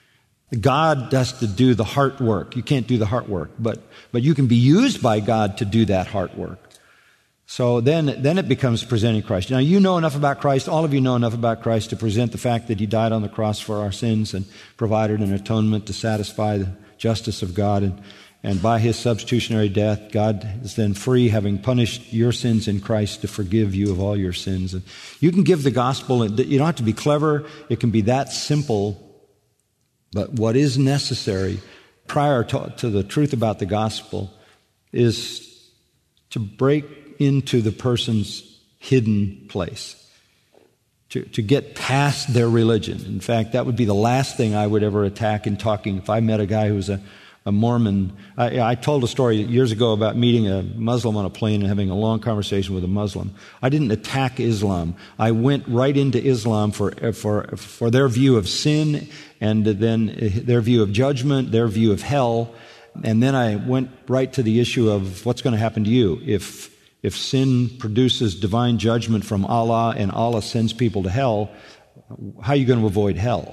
God has to do the heart work. You can't do the heart work, but, but you can be used by God to do that heart work. So then, then it becomes presenting Christ. Now, you know enough about Christ, all of you know enough about Christ to present the fact that He died on the cross for our sins and provided an atonement to satisfy the justice of God. And, and by His substitutionary death, God is then free, having punished your sins in Christ, to forgive you of all your sins. And you can give the gospel. You don't have to be clever. It can be that simple. But what is necessary prior to, to the truth about the gospel is to break into the person's hidden place, to, to get past their religion. In fact, that would be the last thing I would ever attack in talking. If I met a guy who was a, a Mormon, I, I told a story years ago about meeting a Muslim on a plane and having a long conversation with a Muslim. I didn't attack Islam. I went right into Islam for, for, for their view of sin, and then their view of judgment, their view of hell. And then I went right to the issue of what's going to happen to you if If sin produces divine judgment from Allah and Allah sends people to hell. How are you going to avoid hell?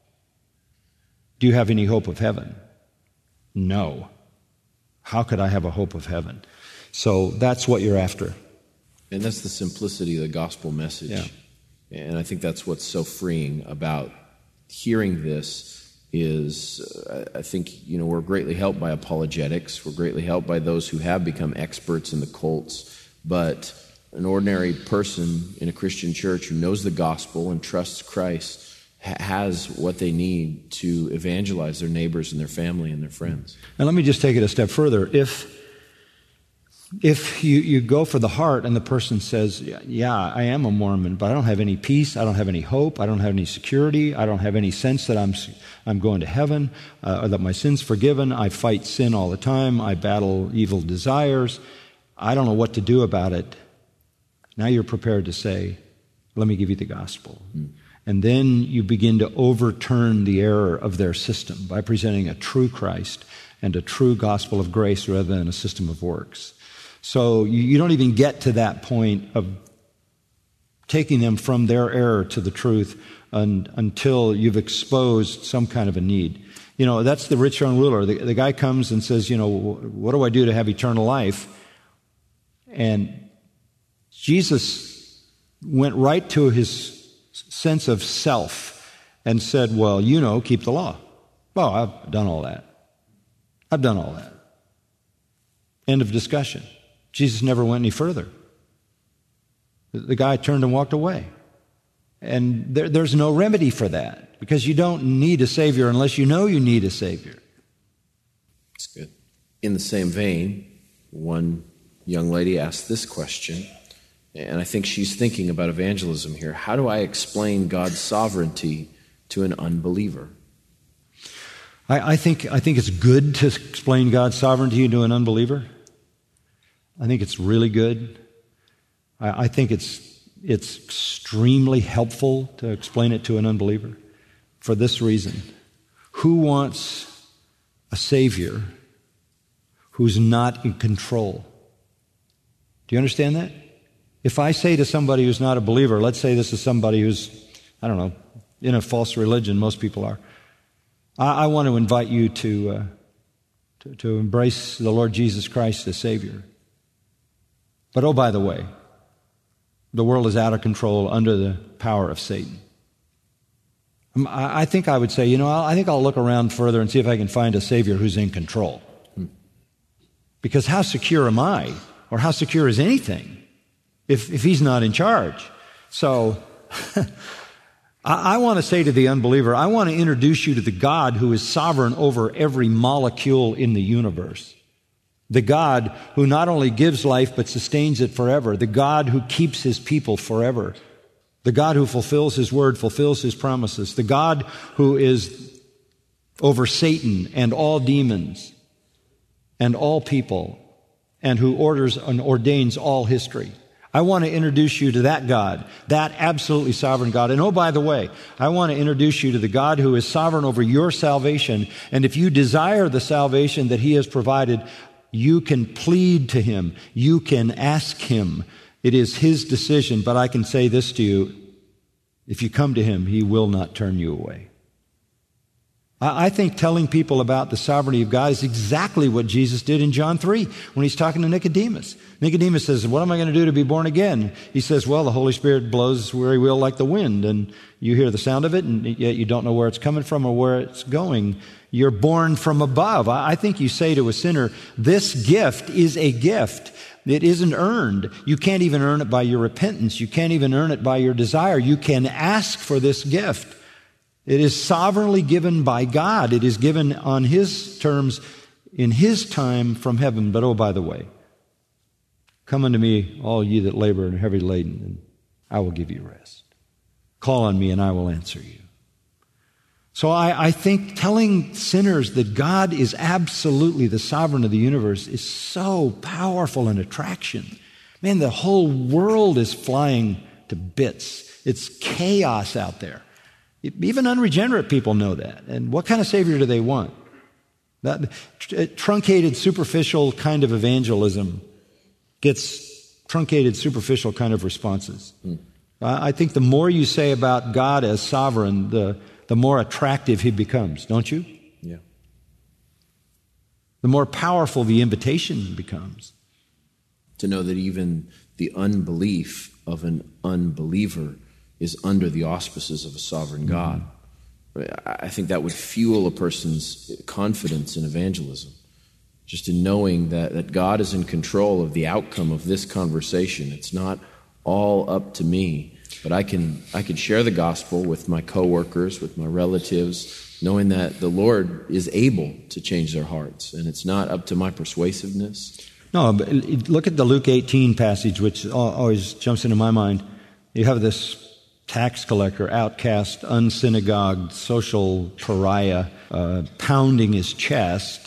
Do you have any hope of heaven? No. How could I have a hope of heaven? So that's what you're after. And that's the simplicity of the gospel message. Yeah. And I think that's what's so freeing about hearing this is, uh, I think, you know, we're greatly helped by apologetics. We're greatly helped by those who have become experts in the cults. But an ordinary person in a Christian church who knows the gospel and trusts Christ ha- has what they need to evangelize their neighbors and their family and their friends. And let me just take it a step further. If If you, you go for the heart and the person says, yeah, I am a Mormon, but I don't have any peace, I don't have any hope, I don't have any security, I don't have any sense that I'm I'm going to heaven, uh, or that my sin's forgiven, I fight sin all the time, I battle evil desires, I don't know what to do about it. Now you're prepared to say, let me give you the gospel. Mm. And then you begin to overturn the error of their system by presenting a true Christ and a true gospel of grace rather than a system of works. So you, you don't even get to that point of taking them from their error to the truth un, until you've exposed some kind of a need. You know, that's the rich young ruler. The, the guy comes and says, you know, what do I do to have eternal life? And Jesus went right to his sense of self and said, well, you know, keep the law. Oh, I've done all that. I've done all that. End of discussion. Jesus never went any further. The guy turned and walked away. And there, there's no remedy for that, because you don't need a Savior unless you know you need a Savior. That's good. In the same vein, one young lady asked this question, and I think she's thinking about evangelism here. How do I explain God's sovereignty to an unbeliever? I, I think I think it's good to explain God's sovereignty to an unbeliever. I think it's really good. I, I think it's it's extremely helpful to explain it to an unbeliever for this reason. Who wants a Savior who's not in control? Do you understand that? If I say to somebody who's not a believer, let's say this is somebody who's, I don't know, in a false religion, most people are, I, I want to invite you to, uh, to to embrace the Lord Jesus Christ as Savior. But oh, by the way, the world is out of control under the power of Satan. I, I think I would say, you know, I think I'll look around further and see if I can find a Savior who's in control. Because how secure am I, or how secure is anything, if, if he's not in charge. So I, I want to say to the unbeliever, I want to introduce you to the God who is sovereign over every molecule in the universe. The God who not only gives life but sustains it forever. The God who keeps his people forever. The God who fulfills his word, fulfills his promises. The God who is over Satan and all demons and all people, and who orders and ordains all history. I want to introduce you to that God, that absolutely sovereign God. And oh, by the way, I want to introduce you to the God who is sovereign over your salvation. And if you desire the salvation that he has provided, you can plead to him. You can ask him. It is his decision. But I can say this to you. If you come to him, he will not turn you away. I think telling people about the sovereignty of God is exactly what Jesus did in John three when he's talking to Nicodemus. Nicodemus says, what am I going to do to be born again? He says, well, the Holy Spirit blows where he will like the wind, and you hear the sound of it, and yet you don't know where it's coming from or where it's going. You're born from above. I think you say to a sinner, this gift is a gift. It isn't earned. You can't even earn it by your repentance. You can't even earn it by your desire. You can ask for this gift. It is sovereignly given by God. It is given on his terms in his time from heaven. But oh, by the way, come unto me, all ye that labor and are heavy laden, and I will give you rest. Call on me and I will answer you. So I, I think telling sinners that God is absolutely the sovereign of the universe is so powerful an attraction. Man, the whole world is flying to bits. It's chaos out there. Even unregenerate people know that. And what kind of Savior do they want? That truncated, superficial kind of evangelism gets truncated, superficial kind of responses. Mm. I think the more you say about God as sovereign, the, the more attractive he becomes, don't you? Yeah. The more powerful the invitation becomes. To know that even the unbelief of an unbeliever is under the auspices of a sovereign God. I think that would fuel a person's confidence in evangelism. Just in knowing that, that God is in control of the outcome of this conversation. It's not all up to me, but I can I can share the gospel with my coworkers, with my relatives, knowing that the Lord is able to change their hearts, and it's not up to my persuasiveness. No, but look at the Luke eighteen passage, which always jumps into my mind. You have this tax collector, outcast, unsynagogued, social pariah, uh, pounding his chest.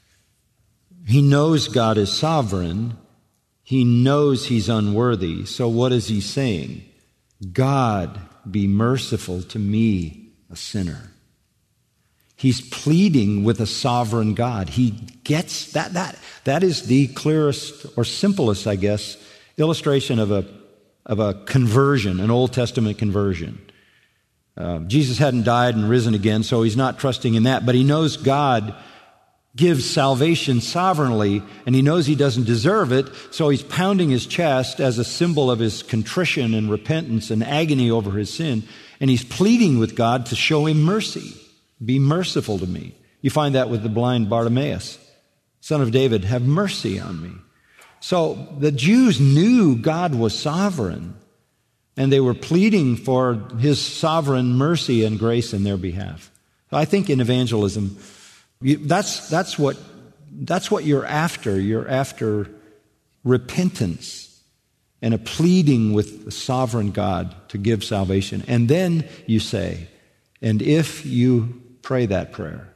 He knows God is sovereign. He knows he's unworthy. So what is he saying? God, be merciful to me, a sinner. He's pleading with a sovereign God. He gets that. That, that is the clearest or simplest, I guess, illustration of a of a conversion, an Old Testament conversion. Uh, Jesus hadn't died and risen again, so he's not trusting in that, but he knows God gives salvation sovereignly, and he knows he doesn't deserve it, so he's pounding his chest as a symbol of his contrition and repentance and agony over his sin, and he's pleading with God to show him mercy. Be merciful to me. You find that with the blind Bartimaeus. Son of David, have mercy on me. So the Jews knew God was sovereign, and they were pleading for his sovereign mercy and grace in their behalf. I think in evangelism, you, that's, that's, what, that's what you're after. You're after repentance and a pleading with the sovereign God to give salvation. And then you say, and if you pray that prayer,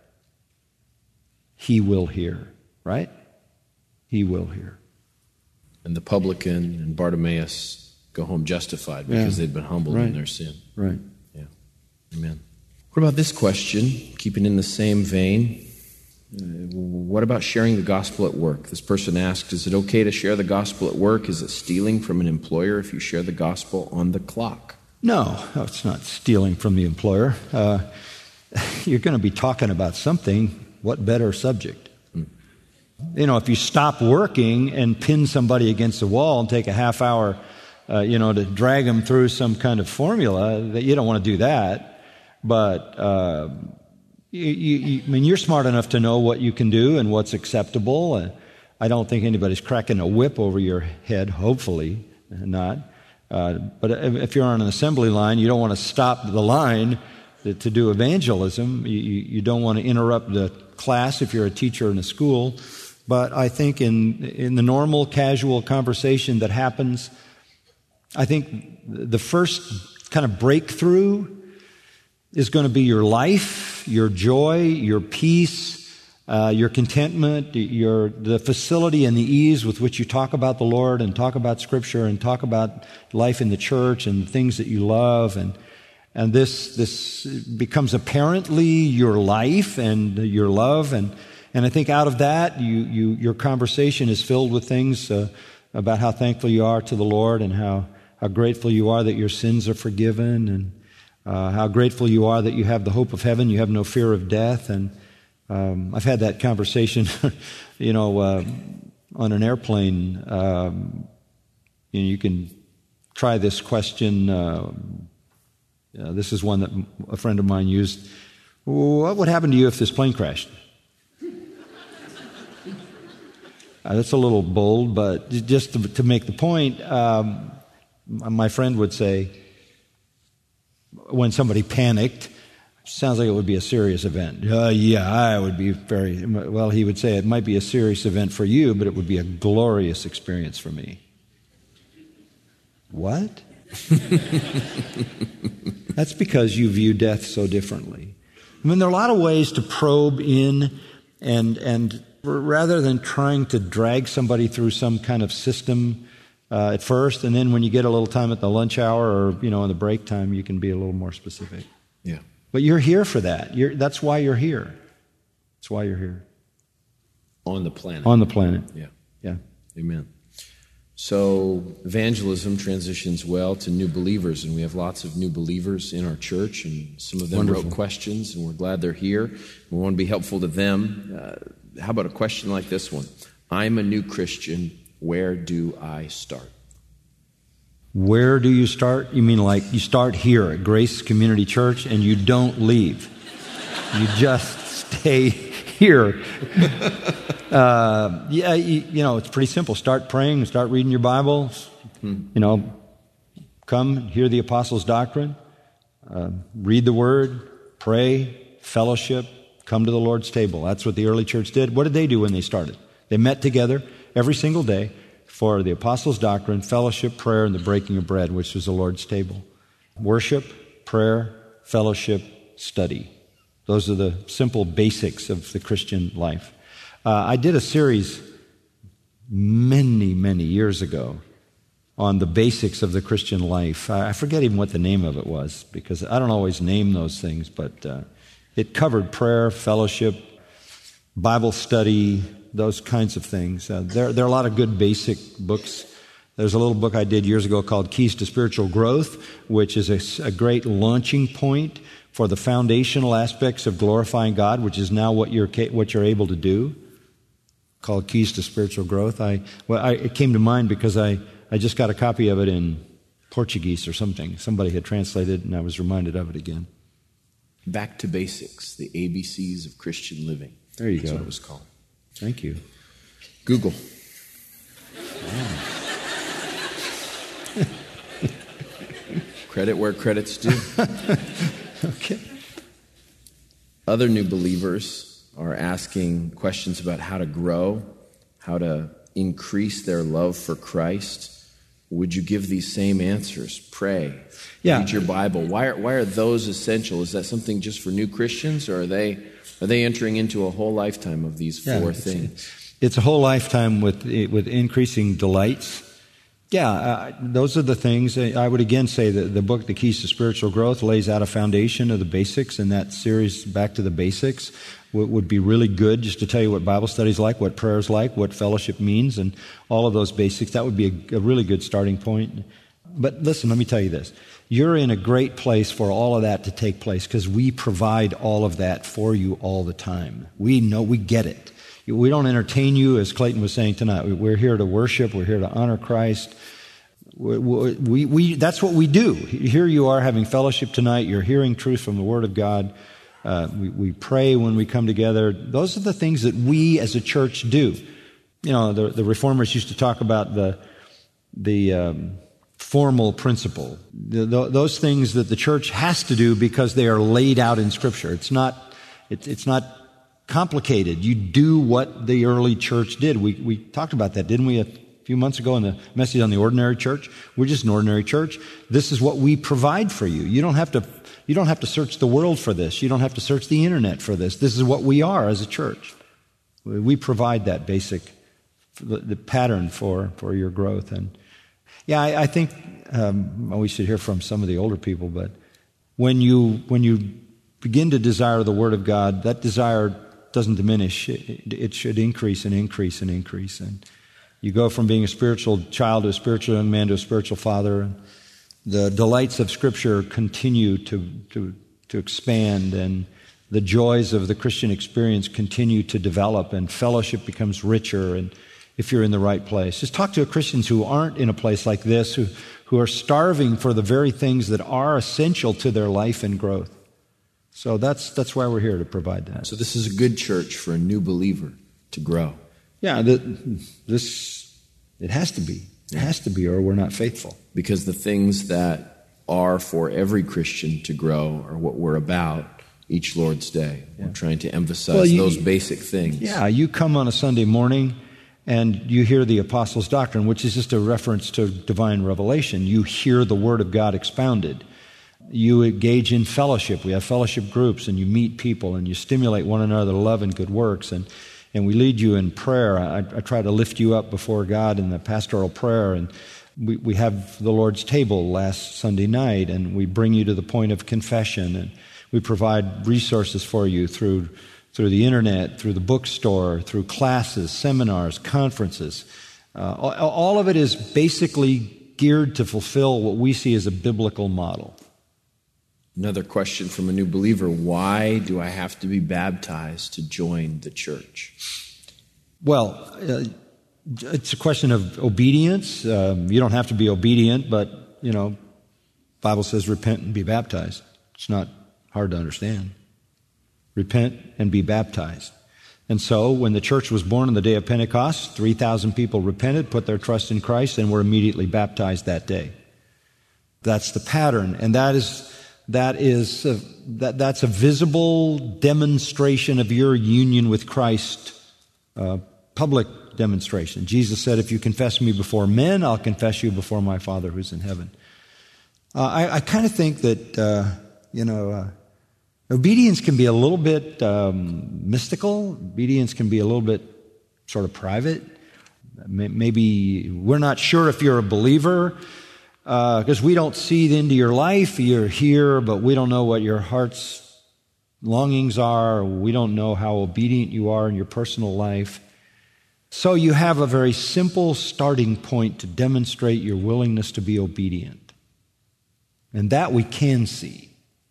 he will hear, right? He will hear. And the publican and Bartimaeus go home justified because yeah. they've been humbled right. in their sin. Right. Yeah. Amen. What about this question? Keeping in the same vein, uh, what about sharing the gospel at work? This person asked, is it okay to share the gospel at work? Is it stealing from an employer if you share the gospel on the clock? No, it's not stealing from the employer. Uh, you're going to be talking about something. What better subject? You know, if you stop working and pin somebody against the wall and take a half hour, uh, you know, to drag them through some kind of formula, that you don't want to do that. But uh, you, you, I mean, you're smart enough to know what you can do and what's acceptable. Uh, I don't think anybody's cracking a whip over your head. Hopefully, not. Uh, but if you're on an assembly line, you don't want to stop the line to, to do evangelism. You, you don't want to interrupt the class if you're a teacher in a school. But I think in in the normal, casual conversation that happens, I think the first kind of breakthrough is going to be your life, your joy, your peace, uh, your contentment, your the facility and the ease with which you talk about the Lord and talk about Scripture and talk about life in the church and things that you love. And and this this becomes apparently your life and your love. And And I think out of that, you, you, your conversation is filled with things uh, about how thankful you are to the Lord and how, how grateful you are that your sins are forgiven and uh, how grateful you are that you have the hope of heaven, you have no fear of death. And um, I've had that conversation, you know, uh, on an airplane. Um, you know, you can try this question. Uh, uh, this is one that a friend of mine used. What would happen to you if this plane crashed? Uh, that's a little bold, but just to, to make the point, um, my friend would say, when somebody panicked, sounds like it would be a serious event. Uh, yeah, I would be very, well, he would say it might be a serious event for you, but it would be a glorious experience for me. What? That's because you view death so differently. I mean, there are a lot of ways to probe in and, and, rather than trying to drag somebody through some kind of system uh, at first, and then when you get a little time at the lunch hour or, you know, in the break time, you can be a little more specific. Yeah. But you're here for that. You're, that's why you're here. That's why you're here. On the planet. On the planet. Yeah. Yeah. Amen. So evangelism transitions well to new believers, and we have lots of new believers in our church, and some of them Wonderful. wrote questions, and we're glad they're here. We want to be helpful to them. Uh, how about a question like this one? I'm a new Christian. Where do I start? Where do you start? You mean like you start here at Grace Community Church and you don't leave. You just stay here. uh, yeah, you, you know, it's pretty simple. Start praying, start reading your Bible. Hmm. You know, come hear the apostles' doctrine, uh, read the Word, pray, fellowship, come to the Lord's table. That's what the early church did. What did they do when they started? They met together every single day for the apostles' doctrine, fellowship, prayer, and the breaking of bread, which was the Lord's table. Worship, prayer, fellowship, study. Those are the simple basics of the Christian life. Uh, I did a series many, many years ago on the basics of the Christian life. I forget even what the name of it was, because I don't always name those things, but uh, it covered prayer, fellowship, Bible study, those kinds of things. Uh, there, there are a lot of good basic books. There's a little book I did years ago called Keys to Spiritual Growth, which is a, a great launching point for the foundational aspects of glorifying God, which is now what you're what you're able to do. Called Keys to Spiritual Growth. I well, I, it came to mind because I, I just got a copy of it in Portuguese or something. Somebody had translated it, and I was reminded of it again. Back to Basics, the A B Cs of Christian Living. There you That's go. what it was called. Thank you. Google. Wow. Credit where credit's due. Okay. Other new believers are asking questions about how to grow, how to increase their love for Christ. Would you give these same answers? Pray. Yeah. Read your Bible. Why are, why are those essential? Is that something just for new Christians, or are they are they entering into a whole lifetime of these four yeah, things? It's, it's a whole lifetime with with increasing delights. Yeah, uh, those are the things. I would again say that the book, The Keys to Spiritual Growth, lays out a foundation of the basics, and that series, Back to the Basics, w- would be really good just to tell you what Bible study's like, what prayer's like, what fellowship means, and all of those basics. That would be a, a really good starting point. But listen, let me tell you this. You're in a great place for all of that to take place because we provide all of that for you all the time. We know, we get it. We don't entertain you, as Clayton was saying tonight. We're here to worship. We're here to honor Christ. We, we, we, that's what we do. Here you are having fellowship tonight. You're hearing truth from the Word of God. Uh, we, we pray when we come together. Those are the things that we as a church do. You know, the, the Reformers used to talk about the the um, formal principle. The, the, those things that the church has to do because they are laid out in Scripture. It's not, it, it's not complicated. You do what the early church did. We, we talked about that, didn't we, a few months ago in the message on the ordinary church? We're just an ordinary church. This is what we provide for you. You don't have to, you don't have to search the world for this. You don't have to search the internet for this. This is what we are as a church. We provide that basic, the, the pattern for, for your growth. And yeah, I, I think um, well, we should hear from some of the older people, but when you, when you begin to desire the Word of God, that desire doesn't diminish. It, it should increase and increase and increase. And you go from being a spiritual child to a spiritual young man to a spiritual father. The delights of Scripture continue to, to, to expand, and the joys of the Christian experience continue to develop, and fellowship becomes richer, and if you're in the right place. Just talk to Christians who aren't in a place like this, who, who are starving for the very things that are essential to their life and growth. So that's that's why we're here, to provide that. So this is a good church for a new believer to grow. Yeah, the, this, it has to be. It has to be, or we're not faithful. Because the things that are for every Christian to grow are what we're about each Lord's Day. Yeah. We're trying to emphasize well, you, those basic things. Yeah, you come on a Sunday morning and you hear the Apostles' Doctrine, which is just a reference to divine revelation. You hear the Word of God expounded. You engage in fellowship. We have fellowship groups, and you meet people, and you stimulate one another to love and good works. And And we lead you in prayer. I, I try to lift you up before God in the pastoral prayer. And we, we have the Lord's table last Sunday night, and we bring you to the point of confession. And we provide resources for you through, through the internet, through the bookstore, through classes, seminars, conferences. Uh, all, all of it is basically geared to fulfill what we see as a biblical model. Another question from a new believer: why do I have to be baptized to join the church? Well, uh, it's a question of obedience. Um, you don't have to be obedient, but, you know, the Bible says repent and be baptized. It's not hard to understand. Repent and be baptized. And so when the church was born on the day of Pentecost, three thousand people repented, put their trust in Christ, and were immediately baptized that day. That's the pattern, and that is... That is a, that that's a visible demonstration of your union with Christ, uh, public demonstration. Jesus said, "If you confess me before men, I'll confess you before my Father who's in heaven." Uh, I, I kind of think that uh, you know, uh, obedience can be a little bit um, mystical. Obedience can be a little bit sort of private. Maybe we're not sure if you're a believer, because uh, we don't see into your life. You're here, but we don't know what your heart's longings are. We don't know how obedient you are in your personal life. So you have a very simple starting point to demonstrate your willingness to be obedient. And that we can see.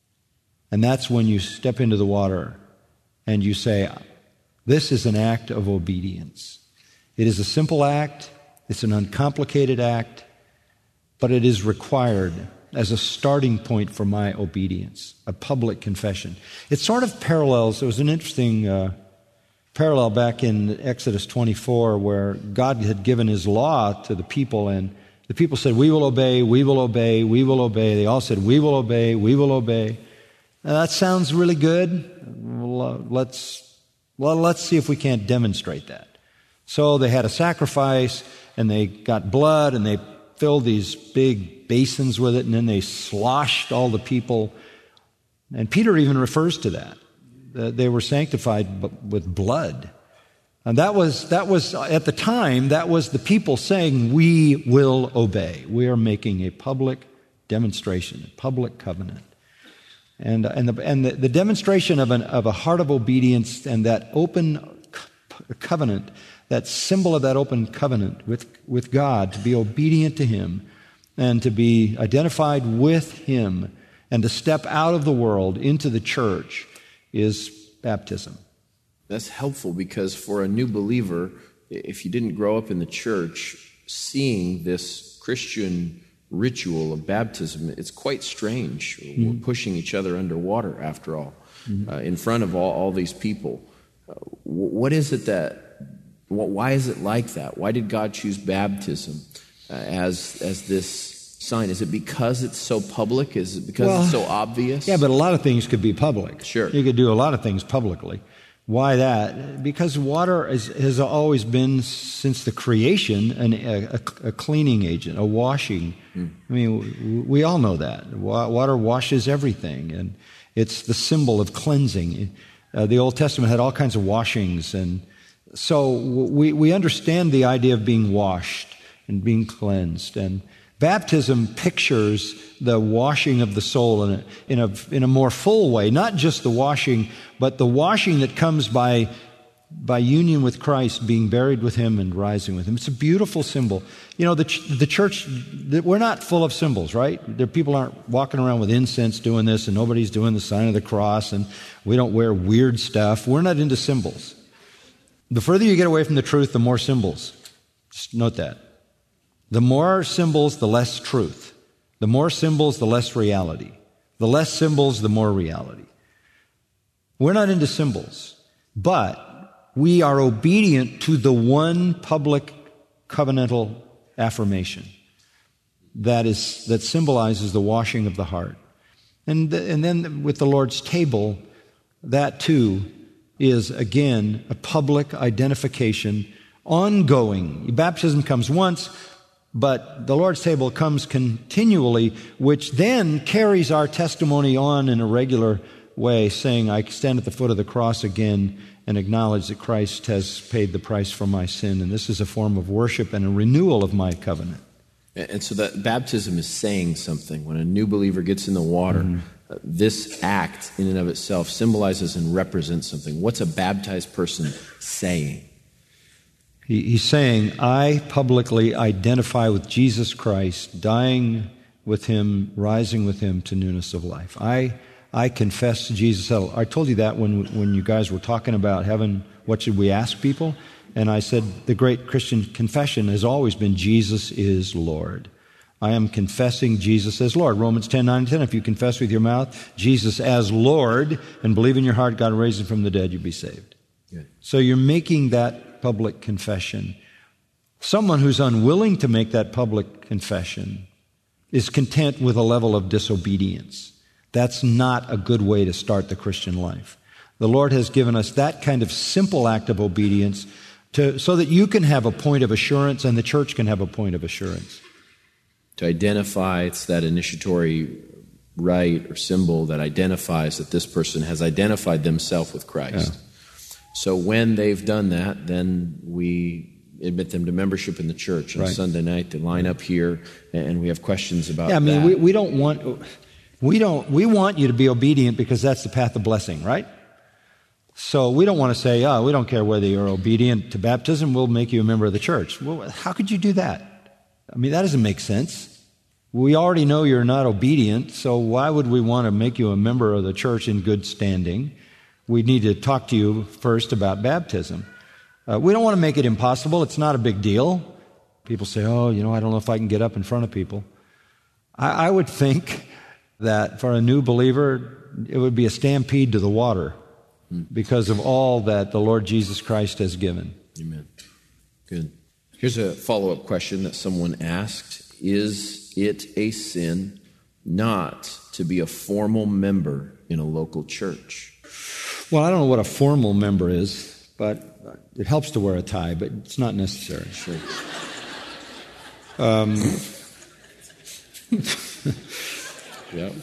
And that's when you step into the water and you say, this is an act of obedience. It is a simple act. It's an uncomplicated act. But it is required as a starting point for my obedience, a public confession. It sort of parallels, there was an interesting uh, parallel back in Exodus twenty-four where God had given His law to the people, and the people said, "We will obey, we will obey, we will obey." They all said, "We will obey, we will obey." Now that sounds really good. Well, uh, let's, well, let's see if we can't demonstrate that. So they had a sacrifice, and they got blood, and they filled these big basins with it, and then they sloshed all the people. And Peter even refers to that. They were sanctified with blood. And that was, that was at the time, that was the people saying, "We will obey." We are making a public demonstration, a public covenant. And, and, the, and the, the demonstration of, an, of a heart of obedience and that open covenant, that symbol of that open covenant with, with God, to be obedient to Him and to be identified with Him and to step out of the world into the church, is baptism. That's helpful, because for a new believer, if you didn't grow up in the church, seeing this Christian ritual of baptism, it's quite strange. Mm-hmm. We're pushing each other underwater, after all, mm-hmm. uh, in front of all, all these people. Uh, what is it that, why is it like that? Why did God choose baptism uh, as as this sign? Is it because it's so public? Is it because Well, it's so obvious? Yeah, but a lot of things could be public. Sure. You could do a lot of things publicly. Why that? Because water is, has always been, since the creation, an, a, a cleaning agent, a washing. Mm. I mean, we all know that. Water washes everything, and it's the symbol of cleansing. Uh, the Old Testament had all kinds of washings, and so we, we understand the idea of being washed and being cleansed. And baptism pictures the washing of the soul in a, in a, in a more full way, not just the washing, but the washing that comes by, by union with Christ, being buried with Him and rising with Him. It's a beautiful symbol. You know, the, the church, we're not full of symbols, right? There, people aren't walking around with incense doing this, and nobody's doing the sign of the cross, and we don't wear weird stuff. We're not into symbols. The further you get away from the truth, the more symbols. Just note that. The more symbols, the less truth. The more symbols, the less reality. The less symbols, the more reality. We're not into symbols, but we are obedient to the one public covenantal affirmation that is that symbolizes the washing of the heart. And, and then with the Lord's table, that too is, again, a public identification, ongoing. Baptism comes once, but the Lord's table comes continually, which then carries our testimony on in a regular way, saying, I stand at the foot of the cross again and acknowledge that Christ has paid the price for my sin, and this is a form of worship and a renewal of my covenant. And so that baptism is saying something. When a new believer gets in the water, mm-hmm. uh, this act in and of itself symbolizes and represents something. What's a baptized person saying? He, he's saying, I publicly identify with Jesus Christ, dying with Him, rising with Him to newness of life. I I confess to Jesus. I told you that when when you guys were talking about heaven, what should we ask people? And I said, the great Christian confession has always been, Jesus is Lord. I am confessing Jesus as Lord. Romans ten, nine, and ten, if you confess with your mouth Jesus as Lord and believe in your heart God raised Him from the dead, you'll be saved. Good. So you're making that public confession. Someone who's unwilling to make that public confession is content with a level of disobedience. That's not a good way to start the Christian life. The Lord has given us that kind of simple act of obedience to, so that you can have a point of assurance and the church can have a point of assurance. To identify, it's that initiatory rite or symbol that identifies that this person has identified themselves with Christ. Yeah. So when they've done that, then we admit them to membership in the church on right. Sunday night. They line up here, and we have questions about that. Yeah, I mean, that. we, we don't want we don't we want you to be obedient because that's the path of blessing, right? So we don't want to say, oh, we don't care whether you're obedient to baptism, we'll make you a member of the church. Well, how could you do that? I mean, that doesn't make sense. We already know you're not obedient, so why would we want to make you a member of the church in good standing? We need to talk to you first about baptism. Uh, we don't want to make it impossible. It's not a big deal. People say, oh, you know, I don't know if I can get up in front of people. I, I would think that for a new believer, it would be a stampede to the water because of all that the Lord Jesus Christ has given. Amen. Good. Here's a follow-up question that someone asked. Is it a sin not to be a formal member in a local church? Well, I don't know what a formal member is, but it helps to wear a tie, but it's not necessary. Sure. Um, yeah.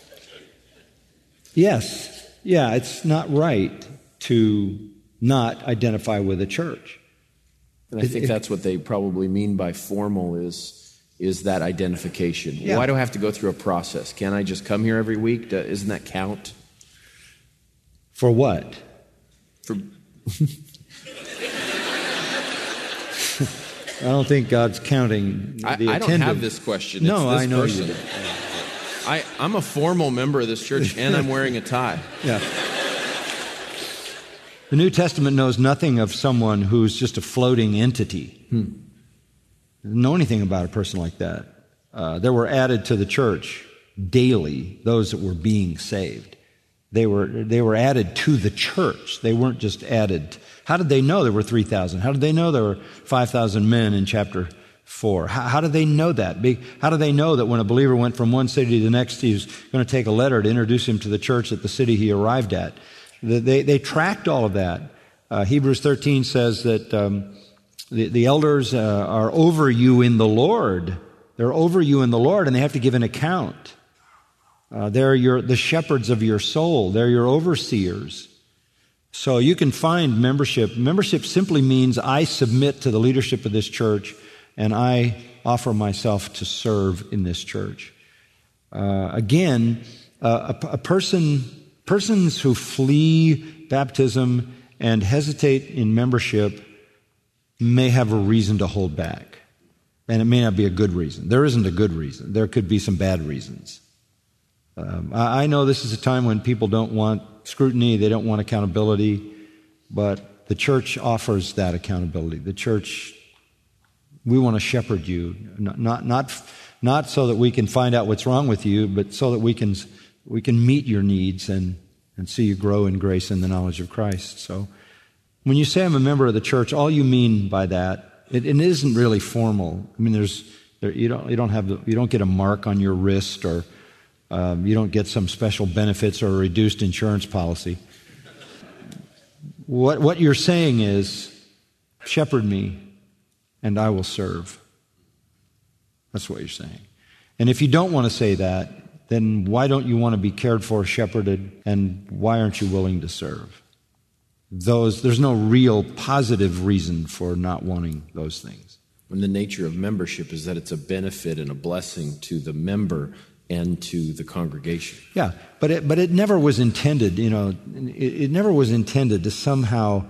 Yes. Yeah, it's not right to not identify with a church. And I think it, that's what they probably mean by formal is is that identification. Yeah. Why do I have to go through a process? Can't I just come here every week? Doesn't that count? For what? For I don't think God's counting the I, attendance. I don't have this question. It's no, this I know person. you do. I, I'm a formal member of this church, and I'm wearing a tie. Yeah. The New Testament knows nothing of someone who's just a floating entity. Hmm. Doesn't know anything about a person like that. Uh, there were added to the church daily those that were being saved. They were they were added to the church. They weren't just added. How did they know there were three thousand? How did they know there were five thousand men in chapter for? How, how do they know that? How do they know that when a believer went from one city to the next, he was going to take a letter to introduce him to the church at the city he arrived at? They, they tracked all of that. Uh, Hebrews thirteen says that um, the, the elders uh, are over you in the Lord. They're over you in the Lord, and they have to give an account. Uh, they're your, the shepherds of your soul. They're your overseers. So you can find membership. Membership simply means I submit to the leadership of this church, and I offer myself to serve in this church. Uh, again, uh, a, a person, persons who flee baptism and hesitate in membership may have a reason to hold back. And it may not be a good reason. There isn't a good reason. There could be some bad reasons. Um, I, I know this is a time when people don't want scrutiny, they don't want accountability, but the church offers that accountability. The church, we want to shepherd you, not, not, not, not so that we can find out what's wrong with you, but so that we can, we can meet your needs and, and see you grow in grace and the knowledge of Christ. So when you say I'm a member of the church, all you mean by that, it, it isn't really formal. I mean, there's, there, you don't, you don't have, the, you don't get a mark on your wrist, or um, you don't get some special benefits or a reduced insurance policy. What, what you're saying is, shepherd me, and I will serve. That's what you're saying. And if you don't want to say that, then why don't you want to be cared for, shepherded, and why aren't you willing to serve? Those, there's no real positive reason for not wanting those things. And the nature of membership is that it's a benefit and a blessing to the member and to the congregation. Yeah, but it, but it never was intended, you know, it, it never was intended to somehow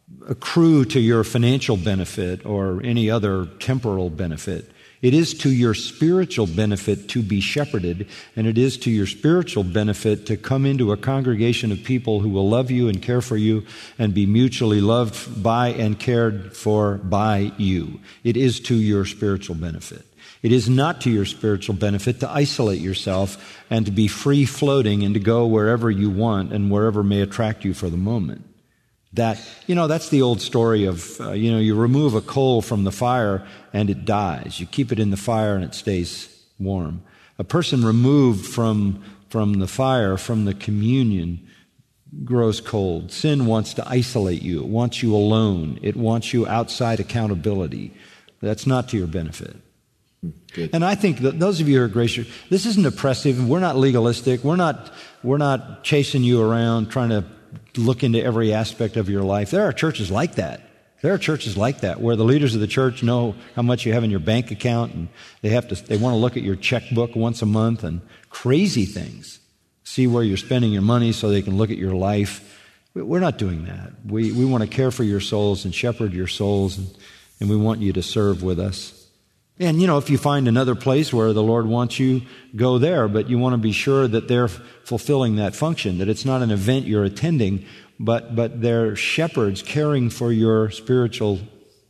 accrue to your financial benefit or any other temporal benefit. It is to your spiritual benefit to be shepherded, and it is to your spiritual benefit to come into a congregation of people who will love you and care for you and be mutually loved by and cared for by you. It is to your spiritual benefit. It is not to your spiritual benefit to isolate yourself and to be free-floating and to go wherever you want and wherever may attract you for the moment. That, you know, that's the old story of, uh, you know, you remove a coal from the fire and it dies. You keep it in the fire and it stays warm. A person removed from, from the fire, from the communion, grows cold. Sin wants to isolate you. It wants you alone. It wants you outside accountability. That's not to your benefit. Good. And I think that those of you who are gracious, this isn't oppressive. We're not legalistic. We're not, we're not chasing you around trying to look into every aspect of your life. There are churches like that. There are churches like that where the leaders of the church know how much you have in your bank account, and they have to, they want to look at your checkbook once a month and crazy things. See where you're spending your money so they can look at your life. We're not doing that. We, we want to care for your souls and shepherd your souls, and, and we want you to serve with us. And, you know, if you find another place where the Lord wants you, go there, but you want to be sure that they're fulfilling that function, that it's not an event you're attending, but, but they're shepherds caring for your spiritual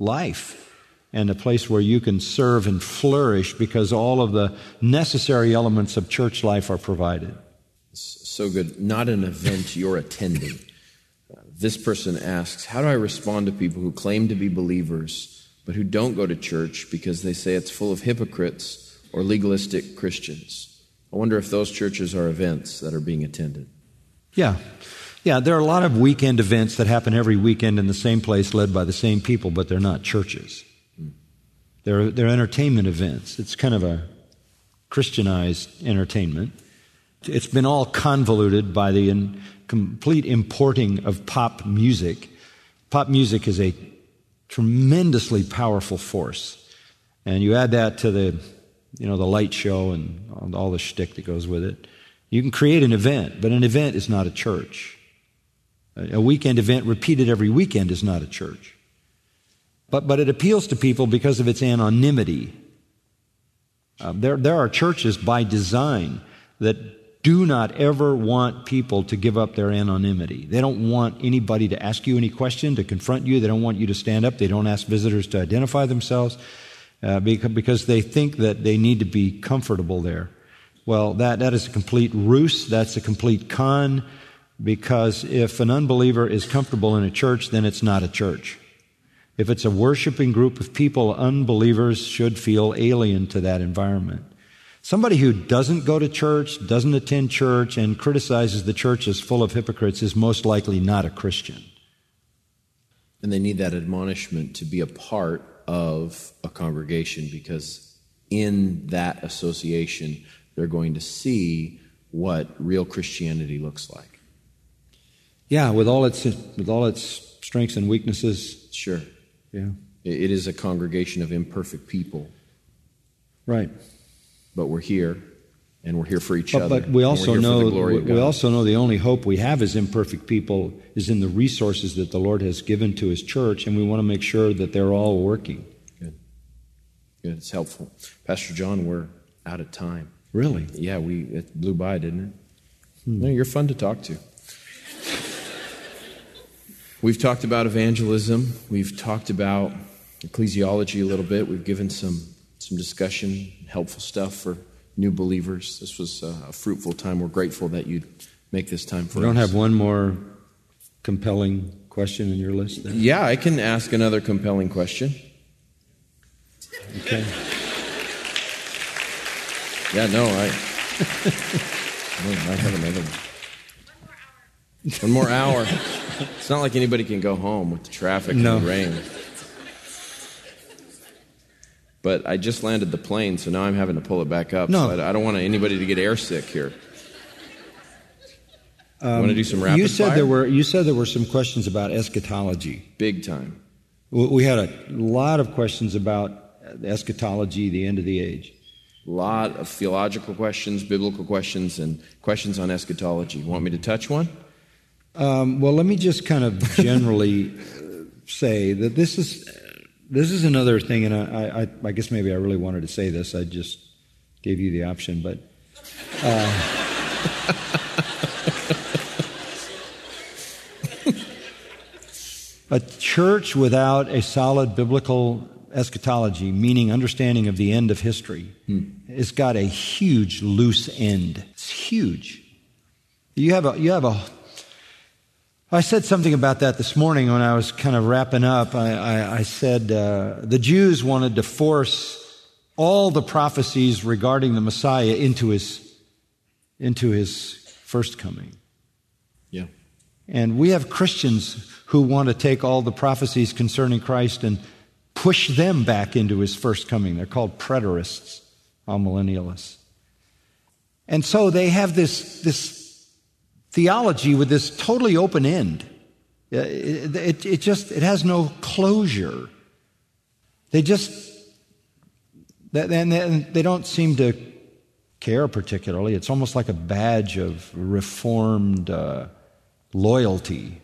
life and a place where you can serve and flourish because all of the necessary elements of church life are provided. So good. Not an event you're attending. Uh, this person asks, how do I respond to people who claim to be believers but who don't go to church because they say it's full of hypocrites or legalistic Christians? I wonder if those churches are events that are being attended. Yeah. Yeah, there are a lot of weekend events that happen every weekend in the same place led by the same people, but they're not churches. Hmm. They're, they're entertainment events. It's kind of a Christianized entertainment. It's been all convoluted by the in, complete importing of pop music. Pop music is a tremendously powerful force. And you add that to the, you know, the light show and all the shtick that goes with it. You can create an event, but an event is not a church. A weekend event repeated every weekend is not a church. But, but it appeals to people because of its anonymity. Uh, there, there are churches by design that do not ever want people to give up their anonymity. They don't want anybody to ask you any question, to confront you. They don't want you to stand up. They don't ask visitors to identify themselves uh, because, because they think that they need to be comfortable there. Well, that, that is a complete ruse. That's a complete con, because if an unbeliever is comfortable in a church, then it's not a church. If it's a worshiping group of people, unbelievers should feel alien to that environment. Somebody who doesn't go to church, doesn't attend church, and criticizes the church as full of hypocrites is most likely not a Christian. And they need that admonishment to be a part of a congregation, because in that association, they're going to see what real Christianity looks like. Yeah, with all its with all its strengths and weaknesses. Sure. Yeah. It is a congregation of imperfect people. Right. But we're here, and we're here for each but, other. But we also know we, we also know the only hope we have as imperfect people is in the resources that the Lord has given to His church, and we want to make sure that they're all working. Good. Good. It's helpful. Pastor John, we're out of time. Really? Yeah, we it blew by, didn't it? Hmm. No, you're fun to talk to. We've talked about evangelism. We've talked about ecclesiology a little bit. We've given some some discussion, helpful stuff for new believers. This was a fruitful time. We're grateful that you'd make this time for us. You don't have one more compelling question in your list then? Yeah, I can ask another compelling question. Okay. Yeah, no, I, I have another one. One more hour. It's not like anybody can go home with the traffic no. and the rain. But I just landed the plane, so now I'm having to pull it back up. No. So I, I don't want anybody to get airsick here. Um, want to do some rapid you said fire? There were, you said there were some questions about eschatology. Big time. We had a lot of questions about eschatology, the end of the age. A lot of theological questions, biblical questions, and questions on eschatology. Want me to touch one? Um, well, let me just kind of generally say that this is this is another thing, and I, I, I guess maybe I really wanted to say this. I just gave you the option, but uh, a church without a solid biblical eschatology, meaning understanding of the end of history, hmm. has got a huge loose end. It's huge. You have a you have a I said something about that this morning when I was kind of wrapping up. I, I, I said uh, the Jews wanted to force all the prophecies regarding the Messiah into his into his first coming. Yeah. And we have Christians who want to take all the prophecies concerning Christ and push them back into his first coming. They're called preterists, amillennialists. And so they have this this theology with this totally open end. It, it, it just, it has no closure. They just, and they don't seem to care particularly. It's almost like a badge of reformed uh, loyalty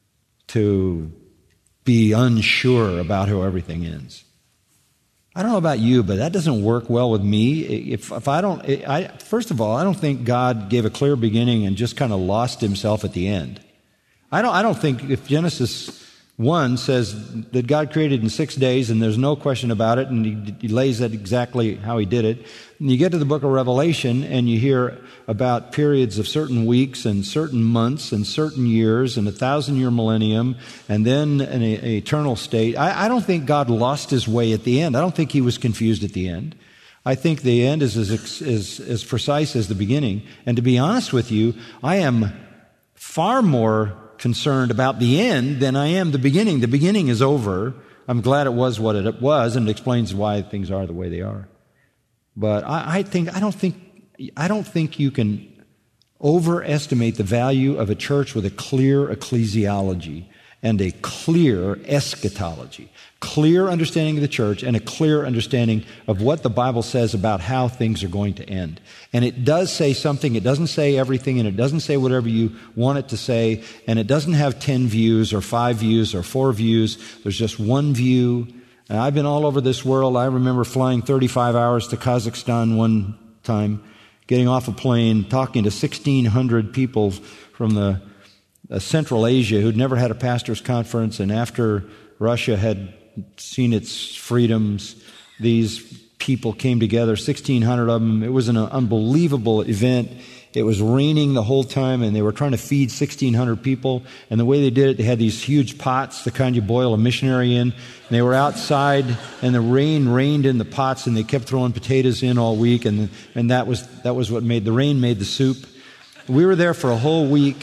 to be unsure about how everything ends. I don't know about you, but that doesn't work well with me. If, if I don't, I, first of all, I don't think God gave a clear beginning and just kind of lost himself at the end. I don't, I don't think if Genesis one says that God created in six days and there's no question about it, and he, he lays out exactly how he did it. And you get to the book of Revelation and you hear about periods of certain weeks and certain months and certain years and a thousand year millennium and then an, an eternal state. I, I don't think God lost his way at the end. I don't think he was confused at the end. I think the end is as, as, as precise as the beginning. And to be honest with you, I am far more concerned about the end than I am the beginning. The beginning is over. I'm glad it was what it was, and it explains why things are the way they are. But I, I think I don't think I don't think you can overestimate the value of a church with a clear ecclesiology and a clear eschatology, clear understanding of the church and a clear understanding of what the Bible says about how things are going to end. And it does say something. It doesn't say everything, and it doesn't say whatever you want it to say, and it doesn't have ten views or five views or four views. There's just one view. And I've been all over this world. I remember flying thirty-five hours to Kazakhstan one time, getting off a plane, talking to sixteen hundred people from the uh, Central Asia who'd never had a pastor's conference, and after Russia had seen its freedoms, these people came together, sixteen hundred of them. It was an unbelievable event. It was raining the whole time, and they were trying to feed sixteen hundred people. And the way they did it, they had these huge pots, the kind you boil a missionary in. And they were outside, and the rain rained in the pots, and they kept throwing potatoes in all week. And and that was that was what made the rain made the soup. We were there for a whole week,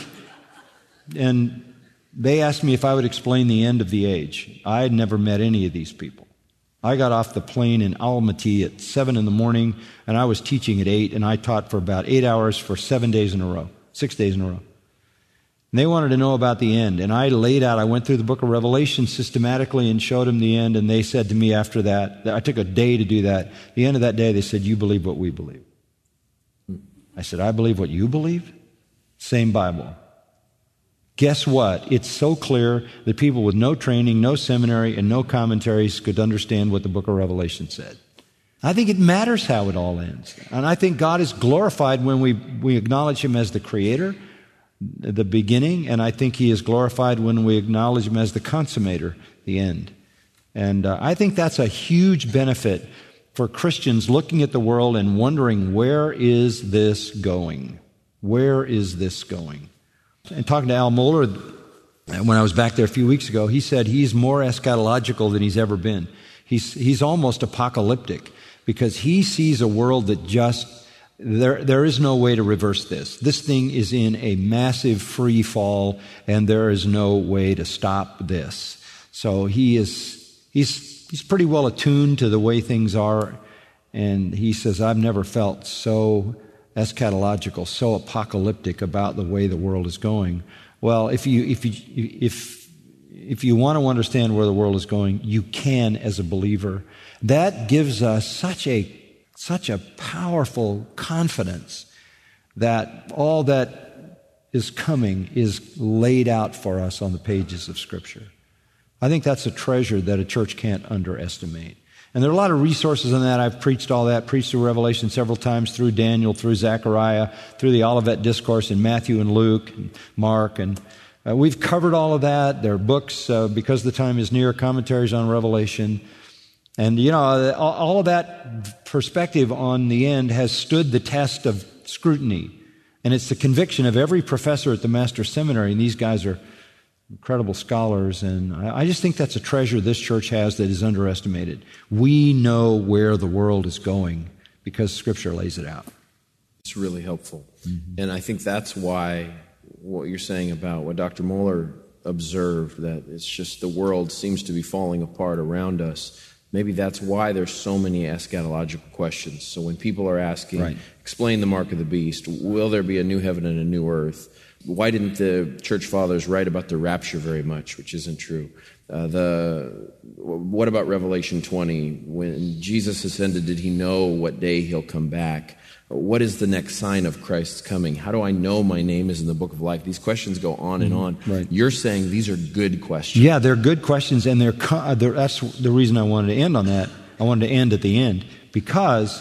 and they asked me if I would explain the end of the age. I had never met any of these people. I got off the plane in Almaty at seven in the morning, and I was teaching at eight, and I taught for about eight hours for seven days in a row, six days in a row. And they wanted to know about the end, and I laid out, I went through the book of Revelation systematically and showed them the end, and they said to me after that, I took a day to do that. At the end of that day, they said, "You believe what we believe." I said, "I believe what you believe?" Same Bible. Guess what? It's so clear that people with no training, no seminary, and no commentaries could understand what the book of Revelation said. I think it matters how it all ends. And I think God is glorified when we, we acknowledge Him as the Creator, the beginning, and I think He is glorified when we acknowledge Him as the consummator, the end. And uh, I think that's a huge benefit for Christians looking at the world and wondering, where is this going? Where is this going? And talking to Al Mohler, when I was back there a few weeks ago, he said he's more eschatological than he's ever been. He's, he's almost apocalyptic because he sees a world that just, there, there is no way to reverse this. This thing is in a massive free fall, and there is no way to stop this. So he is, he's, he's pretty well attuned to the way things are, and he says, I've never felt so eschatological, so apocalyptic about the way the world is going. Well, if you if you if if you want to understand where the world is going, you can as a believer. That gives us such a such a powerful confidence that all that is coming is laid out for us on the pages of Scripture. I think that's a treasure that a church can't underestimate. And there are a lot of resources on that. I've preached all that, preached through Revelation several times, through Daniel, through Zechariah, through the Olivet Discourse in Matthew and Luke and Mark. And uh, we've covered all of that. There are books, uh, because the time is near, commentaries on Revelation. And, you know, all of that perspective on the end has stood the test of scrutiny. And it's the conviction of every professor at the Master's Seminary, and these guys are incredible scholars, and I just think that's a treasure this church has that is underestimated. We know where the world is going because Scripture lays it out. It's really helpful. Mm-hmm. And I think that's why what you're saying about what Doctor Mohler observed, that it's just the world seems to be falling apart around us. Maybe that's why there's so many eschatological questions. So when people are asking, right, explain the mark of the beast, will there be a new heaven and a new earth? Why didn't the church fathers write about the rapture very much, which isn't true? Uh, the what about Revelation twenty? When Jesus ascended, did he know what day he'll come back? What is the next sign of Christ's coming? How do I know my name is in the book of life? These questions go on and on. Right. You're saying these are good questions. Yeah, they're good questions, and they're, they're that's the reason I wanted to end on that. I wanted to end at the end because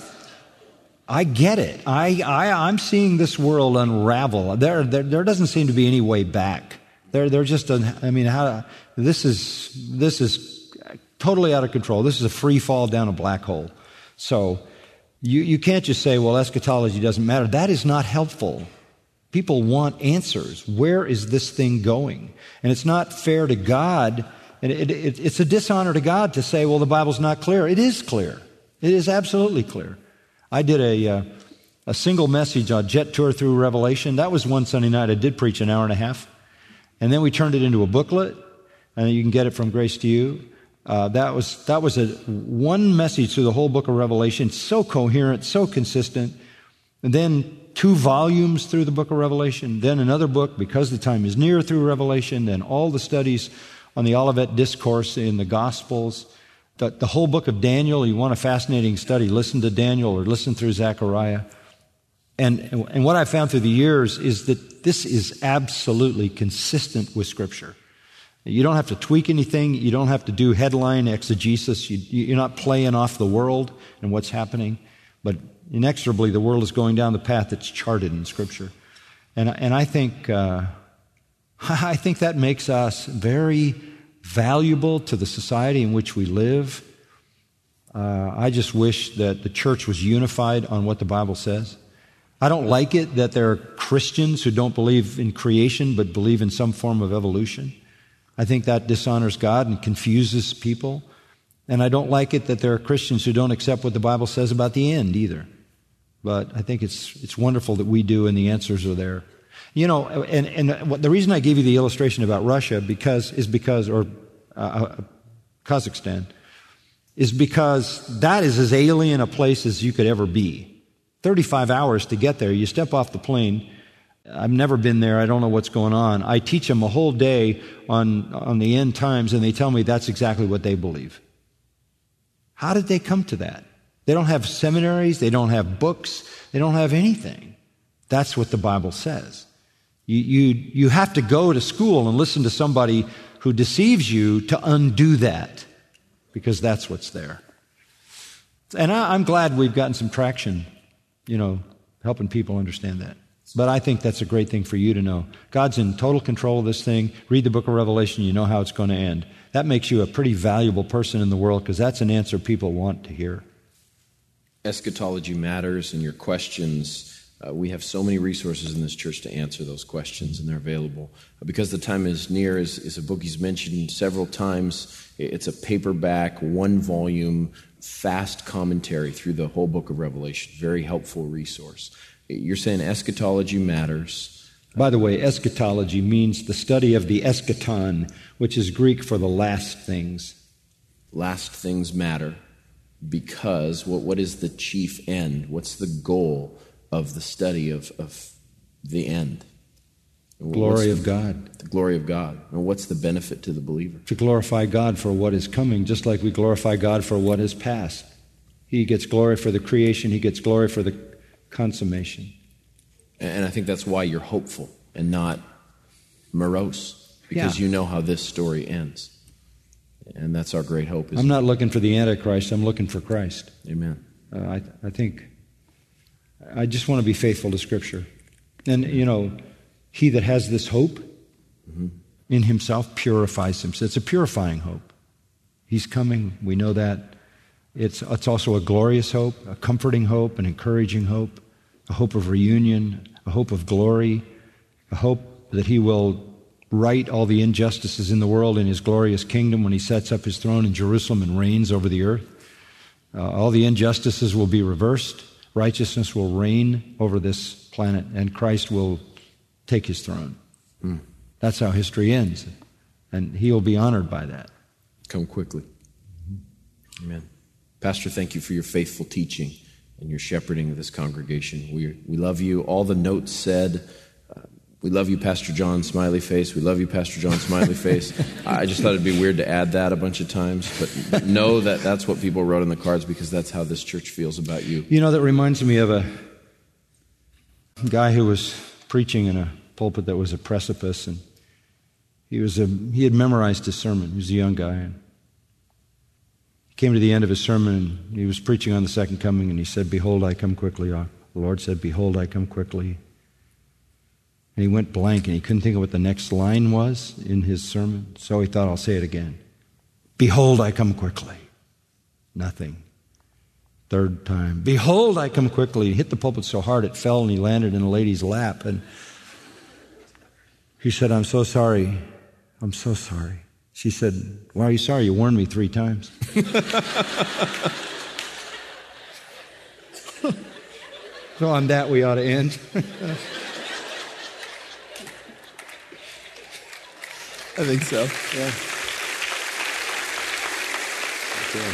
I get it. I, I, I'm seeing this world unravel. There, there, there doesn't seem to be any way back. There, there just doesn't. I mean, how? This is this is totally out of control. This is a free fall down a black hole. So you you can't just say, well, eschatology doesn't matter. That is not helpful. People want answers. Where is this thing going? And it's not fair to God. And it, it, it's a dishonor to God to say, well, the Bible's not clear. It is clear. It is absolutely clear. I did a uh, a single message on Jet Tour through Revelation. That was one Sunday night. I did preach an hour and a half. And then we turned it into a booklet, and you can get it from Grace to You. Uh, that was that was a one message through the whole book of Revelation, so coherent, so consistent. And then two volumes through the book of Revelation, then another book, Because the Time is Near, through Revelation, then all the studies on the Olivet Discourse in the Gospels. The, the whole book of Daniel, you want a fascinating study, listen to Daniel or listen through Zechariah. And, and what I found through the years is that this is absolutely consistent with Scripture. You don't have to tweak anything. You don't have to do headline exegesis. You, you're not playing off the world and what's happening. But inexorably, the world is going down the path that's charted in Scripture. And, and I think, uh, I think that makes us very valuable to the society in which we live. Uh, I just wish that the church was unified on what the Bible says. I don't like it that there are Christians who don't believe in creation but believe in some form of evolution. I think that dishonors God and confuses people. And I don't like it that there are Christians who don't accept what the Bible says about the end either. But I think it's it's wonderful that we do, and the answers are there. You know, and, and what, the reason I gave you the illustration about Russia because is because, or uh, Kazakhstan, is because that is as alien a place as you could ever be. thirty-five hours to get there. You step off the plane. I've never been there. I don't know what's going on. I teach them a whole day on, on the end times, and they tell me that's exactly what they believe. How did they come to that? They don't have seminaries. They don't have books. They don't have anything. That's what the Bible says. You, you, you have to go to school and listen to somebody who deceives you to undo that, because that's what's there. And I, I'm glad we've gotten some traction, you know, helping people understand that. But I think that's a great thing for you to know. God's in total control of this thing. Read the book of Revelation, you know how it's going to end. That makes you a pretty valuable person in the world, because that's an answer people want to hear. Eschatology matters, and your questions, uh, we have so many resources in this church to answer those questions, and they're available. Because the time is near is, is a book he's mentioned several times. It's a paperback, one-volume, fast commentary through the whole book of Revelation. Very helpful resource. You're saying eschatology matters. By the way, eschatology means the study of the eschaton, which is Greek for the last things. Last things matter because what, what is the chief end? What's the goal of the study of, of the end? Glory the, of God. The glory of God. And what's the benefit to the believer? To glorify God for what is coming, just like we glorify God for what is past. He gets glory for the creation. He gets glory for the consummation. And I think that's why you're hopeful and not morose, because yeah. you know how this story ends. And that's our great hope. I'm not looking for the Antichrist. I'm looking for Christ. Amen. Uh, I, I think I just want to be faithful to Scripture. And, you know, he that has this hope mm-hmm. in himself purifies himself. It's a purifying hope. He's coming. We know that. It's, it's also a glorious hope, a comforting hope, an encouraging hope, a hope of reunion, a hope of glory, a hope that he will right all the injustices in the world in his glorious kingdom when he sets up his throne in Jerusalem and reigns over the earth. Uh, all the injustices will be reversed. Righteousness will reign over this planet, and Christ will take his throne. Mm. That's how history ends, and he will be honored by that. Come quickly. Mm-hmm. Amen. Pastor, thank you for your faithful teaching and your shepherding of this congregation. We we love you. All the notes said, uh, we love you, Pastor John, smiley face. We love you, Pastor John, smiley face. I just thought it'd be weird to add that a bunch of times, but, but know that that's what people wrote on the cards, because that's how this church feels about you. You know, that reminds me of a guy who was preaching in a pulpit that was a precipice, and he was a he had memorized his sermon. He was a young guy, and came to the end of his sermon, and he was preaching on the second coming, and he said, "Behold, I come quickly." The Lord said, "Behold, I come quickly." And he went blank, and he couldn't think of what the next line was in his sermon, so he thought, I'll say it again. "Behold, I come quickly." Nothing. Third time, "Behold, I come quickly." He hit the pulpit so hard it fell, and he landed in a lady's lap, and he said, "I'm so sorry. I'm so sorry." She said, "Why are you sorry? You warned me three times." So on that we ought to end. I think so. Yeah. Okay.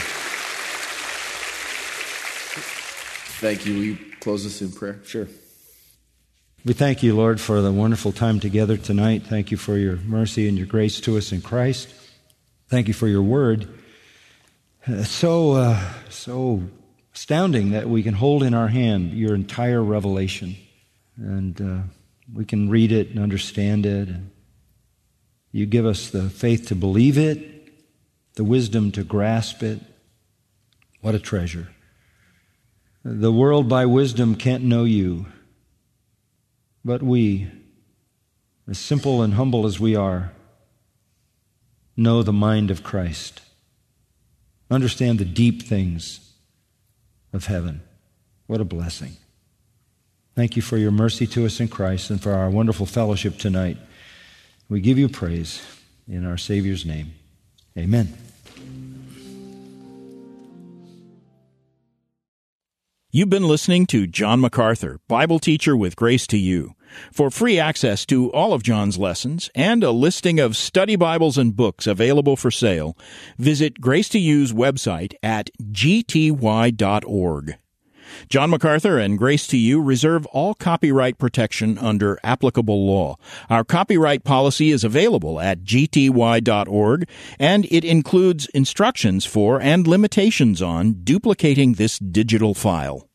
Thank you. Will you close us in prayer? Sure. We thank you, Lord, for the wonderful time together tonight. Thank you for your mercy and your grace to us in Christ. Thank you for your word. It's so, uh, so astounding that we can hold in our hand your entire revelation. And uh, we can read it and understand it. And you give us the faith to believe it, the wisdom to grasp it. What a treasure. The world by wisdom can't know you. But we, as simple and humble as we are, know the mind of Christ, understand the deep things of heaven. What a blessing. Thank you for your mercy to us in Christ and for our wonderful fellowship tonight. We give you praise in our Savior's name. Amen. You've been listening to John MacArthur, Bible teacher with Grace to You. For free access to all of John's lessons and a listing of study Bibles and books available for sale, visit Grace to You's website at g t y dot org. John MacArthur and Grace to You reserve all copyright protection under applicable law. Our copyright policy is available at g t y dot org, and it includes instructions for and limitations on duplicating this digital file.